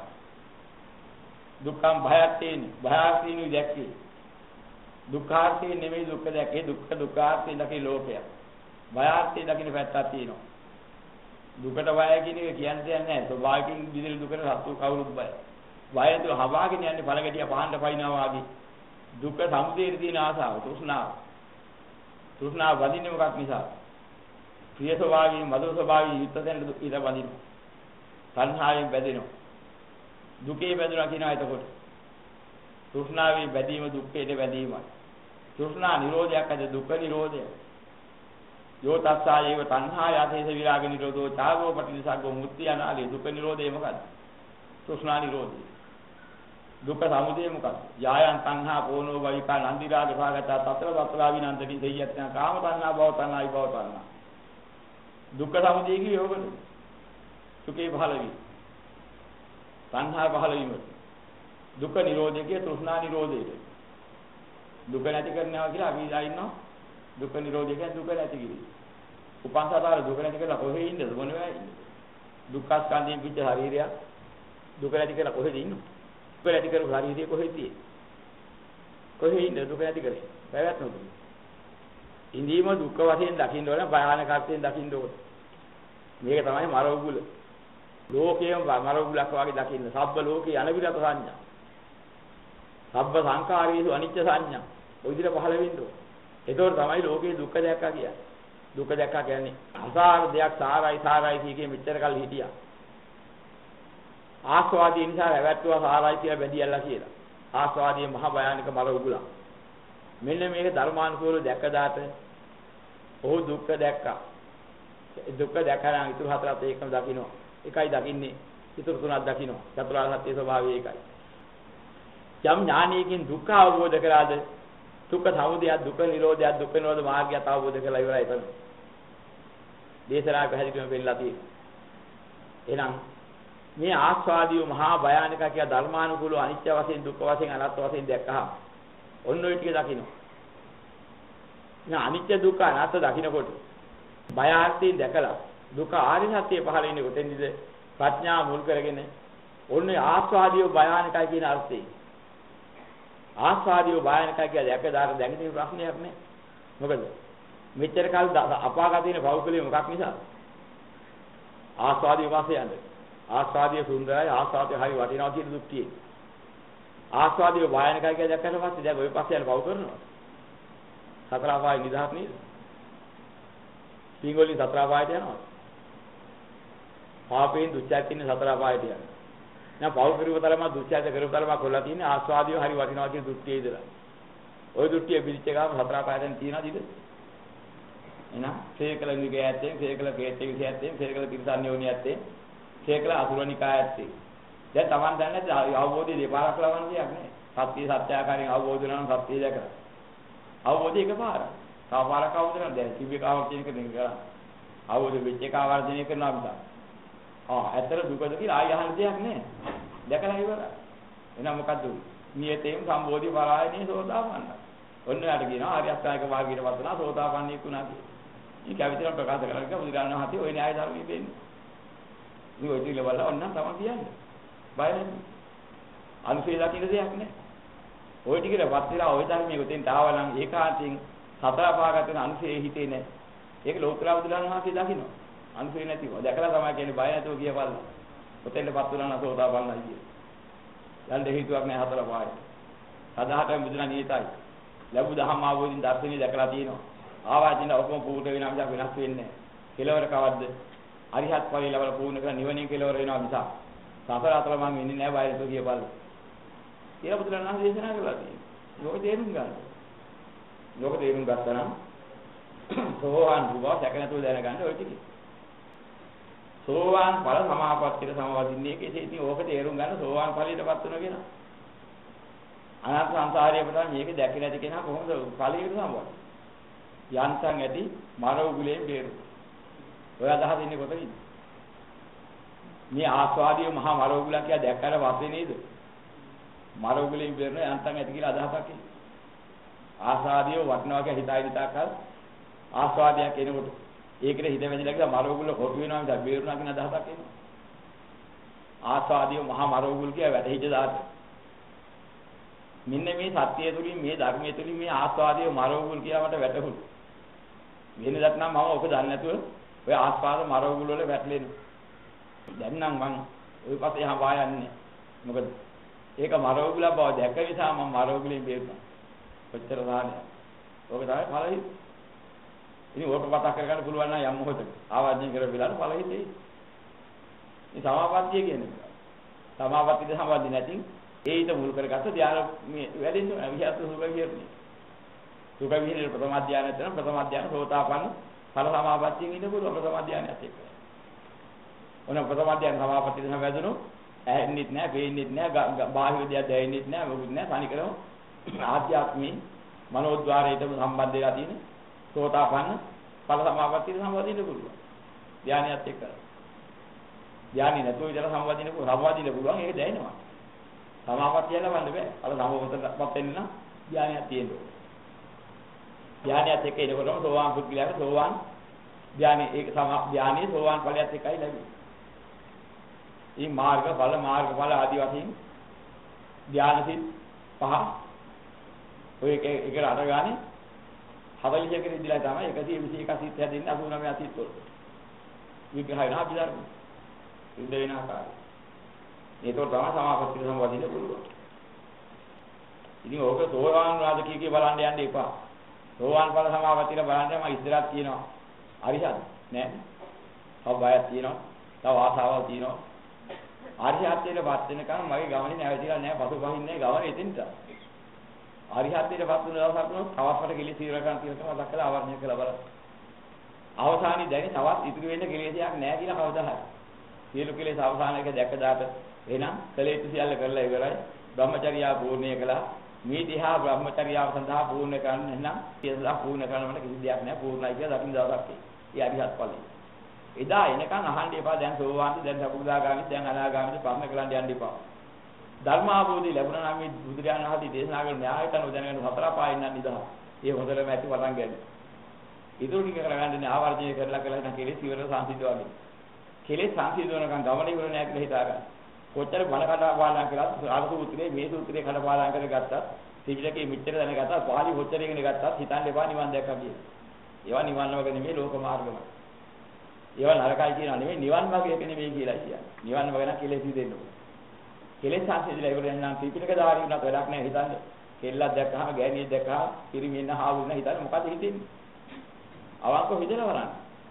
දුක්ඛම් භයත් තියෙන්නේ. භයාර්ථිනු දැක්කේ. දුක්ඛාර්ථය නෙමෙයි දුක්ඛ දැක්කේ. දුක්ඛ දුක්ඛාර්ථය දකි ලෝකය. භයාර්ථය දකින්න පැත්තක් තියෙනවා. දුකට බය කියන එක කියන්නේ නැහැ. ස්වභාවයෙන් විදිහට දුකට සතු කවුරුත් බය. බය තුල හවාගෙන යන්නේ පළගැටිය පහන්ට පයින්නවා වගේ. දුක්ඛ සමුදයේ තියෙන ආසාව, තෘෂ්ණාව. තෘෂ්ණාව වදින්නේ මොකක් නිසා? ප්‍රිය ස්වභාවයෙන්, මధుර ස්වභාවයෙන් යුක්තයෙන් ඉඳ වදිනවා. තණ්හාවෙන් බැඳෙනවා. දුකේ බැඳුනා කියනවා එතකොට. තෘෂ්ණාවේ බැඳීම දුක්ඛයේ බැඳීමයි. තෘෂ්ණා නිරෝධයක් ඇද දුක්ඛ නිරෝධය. යෝ තස්සායේව තණ්හාය ආදේශ විරාග නිරෝධෝ චාගෝ පටිනිසග්ගෝ මුක්ති අනාලේ දුක්ඛ නිරෝධය මොකද්ද? තෘෂ්ණා නිරෝධය. දුක්ඛ සමුදය මොකද්ද? යායන් තණ්හා පෝනෝ වයිකා නන්දි රාග සාගතා තතර තතර විනන්දති දෙයයන් කාම තණ්හා භව තණ්හායි භව තණ්හා. දුක්ඛ සමුදය කියේ යෝගද? සුඛේ පහළ වී. තණ්හා පහළ වීමට. දුක්ඛ නිරෝධය කියේ තෘෂ්ණා නිරෝධයට. දුක නැති කරනවා කියලා අපි ඉඳලා ඉන්නවා. දුක්ඛ නිරෝධය කියන්නේ දුක නැති කිරීම. උපංසතාර දුක නැති කරලා කොහේ ඉන්නද මොනවා ඉන්නේ? දුක්ඛ ස්කන්ධයෙන් පිට ශරීරය දුක නැති කරලා කොහෙද ඉන්නේ? දුක නැති කරු ශරීරය කොහෙද තියෙන්නේ? කොහේ ඉන්නේ දුක නැති කරේ? පැවැත්ම දුක. ඉඳීම දුක්ඛ වශයෙන් දකින්න ඕන භයානකත්වයෙන් දකින්න ඕන. මේක තමයි මරෝගුල. ලෝකයේම මරෝගුලක් වගේ දකින්න. සබ්බ ලෝකේ අනිවිරත සංඥා. සබ්බ සංඛාරේසු අනිච්ච සංඥා. ඔය විදිහට පහළ වෙන්න ඕන. ඒතකොට තමයි ලෝකේ දුක්ඛ දැක්කා කියන්නේ. දුක්ඛ දැක්කා කියන්නේ අසාර දෙයක් සාරයි සාරයි කියකේ මෙච්චර කල් හිටියා. ආස්වාදී නිසා රැවැට්ටුවා සාරයි කියලා බැඳියල්ලා කියලා. ආස්වාදී මහ භයානක මර උගුලක්. මෙන්න මේක ධර්මානුකූලව දැක්ක දාට ඔහු දුක්ඛ දැක්කා. දුක්ඛ දැකලා ඉතුරු හතරත් ඒකම දකින්න. එකයි දකින්නේ. ඉතුරු තුනක් දකින්න. චතුරාර්ය සත්‍ය ස්වභාවය ඒකයි. යම් ඥානයකින් දුක්ඛ අවබෝධ කරාද දුක්ඛ සමුදය දුක්ඛ නිරෝධය දුක්ඛ නිරෝධ මාර්ගය අවබෝධ කරලා ඉවරයි එතන. දේශනා පැහැදිලිවම පෙන්නලා තියෙනවා. එහෙනම් මේ ආස්වාදියෝ මහා භයානක කියා ධර්මානුකූලව අනිත්‍ය වශයෙන් දුක්ඛ වශයෙන් අනාත්ම වශයෙන් දැක්කහම ඔන්න ඔය ටික දකින්න. නා අනිත්‍ය දුක්ඛ අනාත්ම දකින්නකොට බය ආර්ථයෙන් දැකලා දුක ආර්ය සත්‍ය පහළ වෙන්නේ කොතෙන්ද? ප්‍රඥා මුල් කරගෙන ඔන්න ආස්වාදියෝ භයානකයි කියන අර්ථයෙන්. ආස්වාදියෝ භයානකයි කියලා දැකදාට දැනෙන ප්‍රශ්නයක් නෑ. මොකද? මෙච්චර කාල අපාගත වෙන පෞද්ගලිය මොකක් නිසාද? ආස්වාදිය වාසේ යන්නේ. ආස්වාදිය සුන්දරයි ආස්වාදිය හරි වටිනවා කියන දුක්තියේ. ආස්වාදිය භයානකයි කියලා දැක්කට පස්සේ දැන් ඔය පස්සේ යන පව් කරනවා. සතර අපාය නිදහස් නේද? සීගොල්ලි සතර අපායට යනවා. පාපයෙන් දුච්චයන් ඉන්නේ සතර අපායට යනවා. දැන් පව් කරුවතරම දුච්චයන් කරුවතරම කොල්ලා තියෙන්නේ ආස්වාදිය හරි වටිනවා කියන දුක්තියේ ඉඳලා. ওই දුක්තිය පිළිච්ච ගාම සතර අපායෙන් තියනවාද ඉතින්? එහෙනම් සේකල නිගයයන්තේ සේකල කේතේ විෂයයන්තේ සේකල තිරසන්‍යෝනියන්තේ සේකල අසුරනිකායන්තේ දැන් Taman දන්නේ අවබෝධය දෙපාරක් ලබන දෙයක් නේ සත්‍ය සත්‍යාකාරයෙන් අවබෝධ වෙනවා සත්‍ය දැකලා අවබෝධය එකපාරයි තව පාරක් අවබෝධ කරනවා දැන් කිව්වේකාවක් කියන එක දෙන්න කරා අවබෝධ වෙච්ච එක ආවර්ජනය කරනවා අපි ආ ඇත්තට දුකද කියලා ආය අහන්න දෙයක් නෑ දැකලා ඉවරයි එහෙනම් මොකද්ද නියතේම සම්බෝධි පරායනේ සෝදාපන්න ඔන්න යාට කියනවා ආර්ය අෂ්ටාංගික මාර්ගයට වදනා සෝදාපන්නී කුණා කියලා මේ කවිතර ප්‍රකාශ කරලා බුදුරජාණන් වහන්සේ ওই න්‍යාය ධර්මයේ දෙන්නේ. මේ ඔය ටික ලබලා ඔන්න තමයි කියන්නේ. බය නැහැ. අනුසේ දකින්න දෙයක් නැහැ. ওই ටිකට වත් වෙලා ওই ධර්මයේ උතෙන් තාවලන් ඒකාන්තයෙන් සතර පාගත වෙන අනුසේ හිතේ නැහැ. ඒක ලෝතර බුදුරජාණන් වහන්සේ දකින්න. අනුසේ නැතිව. දැකලා තමයි කියන්නේ බය නැතුව කියපල්ලා. ඔතෙන්ටපත් වුණා සෝදාපන්නයි කිය. යන්න හේතුවක් නැහැ හතර පාරේ. සදාහටම බුදුරජාණන් නියතයි. ලැබු දහම් ආවෝදින් දර්ශනීය දැකලා තියෙනවා. ආවාදින ඔක්කොම පූර්ණ වෙනා මිසක් වෙනස් වෙන්නේ නැහැ. කෙලවර කවද්ද? අරිහත් ඵලයේ ලබල පූර්ණ කරලා නිවනින් කෙලවර වෙනවා මිසක්. සතර අතර මම ඉන්නේ නැහැ බයරතු කියපල්ල. කියලා බුදුරණන් දේශනා කළා තියෙනවා. ලෝක තේරුම් ගන්න. ලෝක තේරුම් ගත්තා නම් සෝවාන් වූවා සැක නැතුව දැනගන්න ඔය ටික. සෝවාන් ඵල සමාපත්තියට සමවදින්නේ කෙසේ ඉතින් ඕක තේරුම් ගන්න සෝවාන් ඵලයටපත් වෙනවා කියන. අනාත් සංසාරයේ පුරා මේක දැකලා නැති කෙනා කොහොමද ඵලයකට සමවදින්නේ? යන්තම් ඇති මර උගුලෙන් බේරු. ඔය අදහස ඉන්නේ කොතනින්ද? මේ ආස්වාදීය මහා මර උගුලක් කියලා දැක්කට පස්සේ නේද? මර උගුලෙන් බේරන යන්තම් ඇති කියලා අදහසක් ඉන්නේ. ආස්වාදීය වටනවා කියලා හිතයි හිතාකල් ආස්වාදයක් එනකොට ඒකේ හිත වැදිලා කියලා මර උගුල කොටු වෙනවා මිස බේරුණා කියන අදහසක් එනවා. ආස්වාදීය මහා මර උගුල කියලා වැටහිච්ච දාට. මෙන්න මේ සත්‍යය තුලින් මේ ධර්මයේ තුලින් මේ ආස්වාදීය මර උගුල කියලා මට වැටහුණා. වෙනදත් නම් මම ඔක දන්නේ නැතුව ඔය ආස්වාද මර උගුල වල වැටලෙන. දැන් නම් මං ওই පස්සේ හඹා යන්නේ. මොකද ඒක මර උගුල බව දැක්ක නිසා මම මර උගුලෙන් බේරුණා. කොච්චර සාහනය. ඔක තමයි ඵලයි. ඉතින් ඕක පතක් කරගන්න පුළුවන් නම් යම් මොහොතක ආවර්ජන කරපිලාට ඵලයි තියෙයි. මේ සමාපත්තිය කියන්නේ. සමාපත්තිය සම්බන්ධ නැතිනම් ඒ ඊට මුල් කරගත්ත ධ්‍යාන මේ වැඩෙන්නේ විහාර සුඛ විහරණය. සුඛ විහරණය ප්‍රථම ධ්‍යානය තන ප්‍රථම ධ්‍යාන සෝතාපන්න ඵල සමාපත්තියෙන් ඉන්න පුළුවන් ප්‍රථම ධ්‍යානයත් එක්ක. ඔන්න ප්‍රථම ධ්‍යාන සමාපත්තිය තමයි වැදුණු ඇහෙන්නෙත් නැහැ, පේන්නෙත් නැහැ, බාහිර දෙයක් දැනෙන්නෙත් නැහැ, මොකුත් නැහැ. තනිකරම ආධ්‍යාත්මී මනෝද්වාරයට සම්බන්ධ වෙලා තියෙන සෝතාපන්න ඵල සමාපත්තියට සම්බන්ධින්න පුළුවන්. ධ්‍යානියත් එක්ක. ධ්‍යානිය නැතුව විතර සම්බන්ධින්න පුළුවන්. සම්බන්ධින්න පුළුවන් ඒක දැනෙනවා. සමාපත්තිය ලබන්න බෑ. අර සමෝපතපත් වෙන්න නම් ධ්‍යානියක් තියෙන්න ඕනේ. ධ්‍යානියත් එක්ක එනකොටම සෝවාන් පුද්ගලයාට සෝවාන් ධ්‍යානෙ ඒක සමා ධ්‍යානෙ සෝවාන් ඵලයත් එක්කයි ලැබෙන්නේ. මේ මාර්ග ඵල මාර්ග ඵල ආදී වශයෙන් ධ්‍යානසිත පහ ඔය එක එකට අර ගානේ හතලිස් එකට ඉඳලා තමයි එකසිය විසි එක සිත් හැදෙන්නේ අසූ නවය සිත් වල. විග්‍රහය වෙනවා පිළිදර්ම. යුද්ධ වෙන ආකාරය. ඒක තමයි සමාපත්තිය සම්බන්ධිත පුළුවන්. ඉතින් ඕක සෝවාන් රාජකීය බලන්න යන්න එපා. සෝවාන් ඵල සමාපත්තිය බලන්න මම ඉස්සරහට තියෙනවා. හරිද? නෑ. තව බයක් තියෙනවා. තව ආසාවල් තියෙනවා. ආර්යහත්යේට වත් වෙනකන් මගේ ගමනේ නැවතිලා නෑ පසුපහින්නේ ගමන එතෙන්ට. ආර්යහත්යේට වත් වෙන දවසක් වුණොත් තවස්කට කිලි සීර ගන්න කියලා මතක් කරලා ආවර්ණය කරලා බලන්න. අවසානයේ දැනි තවත් ඉතුරු වෙන්න කෙලෙසයක් නෑ කියලා කවදා හරි. සියලු කෙලෙස් අවසාන එක දැක්ක දාට එහෙනම් කලේ සියල්ල කරලා ඉවරයි. බ්‍රහ්මචර්යාව පූර්ණය කළා. මේ දිහා බ්‍රහ්මචර්යාව සඳහා පූර්ණ කරන්න නම් කියලා පූර්ණ කරනවට කිසි දෙයක් නෑ. පූර්ණයි කියලා දකින්න දවසක් ඒ අරිහත් ඵලෙ. එදා එනකන් අහන්න එපා දැන් සෝවාන්ති දැන් සකුදාගාමි දැන් අනාගාමි ප්‍රශ්න කරන්න යන්න එපා. ධර්මාභෝධය ලැබුණා නම් මේ බුදුරජාණන් වහන්සේ දේශනා කරන න්‍යායයන් උදැනගෙන හතර පායින් නම් නිදහස්. ඒ හොඳටම ඇති වරන් ගන්න. ඊටු ටික කරගන්න ආවර්ජනය කරලා කළා නම් කෙලෙස් ඉවර සංසිද්ධ වගේ. කෙලෙස් සංසිද්ධ වෙනකන් ගමන ඉවර නෑ කියලා හිතාගන්න. කොච්චර බණ කතා පාඩම් කළත් ආර්ථ සූත්‍රයේ මේ සූත්‍රයේ කතා පාඩම් කරගත්තා. ත්‍රිපිටකයේ මෙච්චර දැනගත්තා. පාලි කොච්චර ඉගෙන ගත්තත් හිතන්න එපා නිවන් දැක්කා කියලා. ඒවා නිවන් මාර්ග නෙමෙයි ලෝක මාර්ගමයි. ඒවා නරකයි කියනවා නෙමෙයි නිවන් මාර්ගයක නෙමෙයි කියලා කියන්නේ. නිවන් මාර්ග නම් කෙලෙස් ඉදෙන්න ඕනේ. කෙලෙස් සංසිඳිලා ඉවර වෙනනම් ත්‍රිපිටක ධාරී වුණත් වැඩක් නැහැ හිතන්න. කෙල්ලක් දැක්කහම ගෑණියෙක් දැක්කහම පිරිමින්න හාවුන හිතන්න මොකද හිතෙන්නේ? අවංකව හිතලා බලන්න.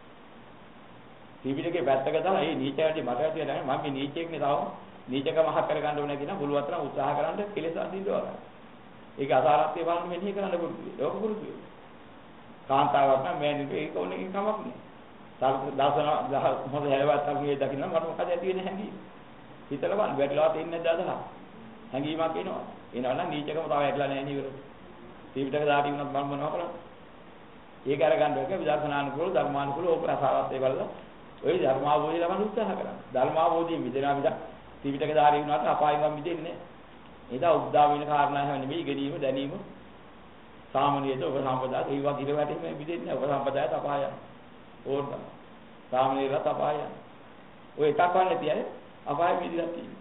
ත්‍රිපිටකේ පැත්තක දාලා ඒ නීචයන්ට මට ඇති නැහැ මම මේ නීචයෙක්නේ තාම නීචකම හත් කරගන්න ඕනේ කියන පුළුවන් තරම් උත්සාහ කරන්න කෙලෙස් අඳින්නවා. ඒක අසාරත්වය බලන්න මෙනෙහි කරන්න පුරුදු. ඒක පුරුදු. කාන්තාවක් නම් මෑණිට ඒක ඕනේ කමක් නෑ. දර්ශන මොකද හැලවත් අපි දකින්න මට මොකද ඇති වෙන්නේ හැංගීම. හිතලා බලන්න වැටලා තින්නේ නැද්ද අදහස්. හැංගීමක් එනවා. එනවා නම් නීචකම තව ඇట్లా නෑ නේද? ත්‍රිපිටක දාටි වුණත් මම මොනවා කරන්නේ? ඒක අරගන්න එක විදර්ශනානුකූල ධර්මානුකූල ඕක අසාරත්වය බලලා ඔය ධර්මාවෝධය ලබන්න උත්සාහ කරන්න. ධර්මාවෝධය මිදෙනා මිද ත්‍රිපිටක ධාරී වුණාට අපායෙන් මිදෙන්නේ නෑ. ඒක උද්දා වෙන කාරණා හැම නෙමෙයි ඉගෙනීම දැනීම සාමාන්‍යයෙන් ඔබ සම්පදාය ඒ වගේ ඉර වැටීම මිදෙන්නේ නෑ. ඔබ සම්පදාය තපාය ඕන තමයි. සාමාන්‍යයෙන් තපාය. ඔය එකක් වන්නේ තියන්නේ අපායෙ මිදලා තියෙන්නේ.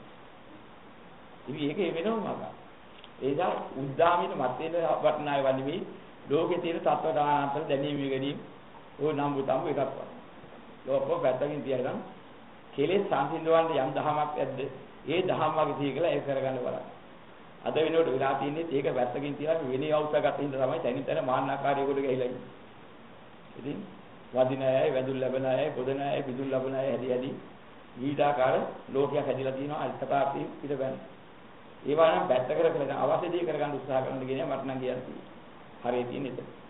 ඉතින් ඒක වෙනවම මග. ඒසා උද්දාමින මතේන වටනාය වන්නේ මේ ලෝකේ තියෙන තත්ත්ව දානාන්තර දැනීම ඉගෙනීම ඕ නම් බුතම් එකක් වань. ලෝකෝ පැත්තකින් තියලා කෙලෙස් සංසිඳවන්න යම් දහමක් ඇද්ද? ඒ දහම වගේ තීකලා ඒක කරගන්න බලන්න. අද වෙනකොට වෙලා තියෙන්නේ ඒක පැත්තකින් තියලා වෙනේ අවශ්‍යගත හින්දා තමයි තනින් තන මාන්නාකාරයකට ගිහිලා ඉන්නේ. ඉතින් වදින අය, වැදුල් ලැබෙන අය, පොදන අය, පිදුල් ලැබෙන අය හැදි හැදි විවිධාකාර ලෝකයක් හැදිලා තියෙනවා අල්පතාපී පිටබැන. ඒවා නම් පැත්ත කර කර අවශ්‍ය දේ කරගන්න උත්සාහ කරන දේ මට නම් කියන්නේ. හරිය තියෙන එක.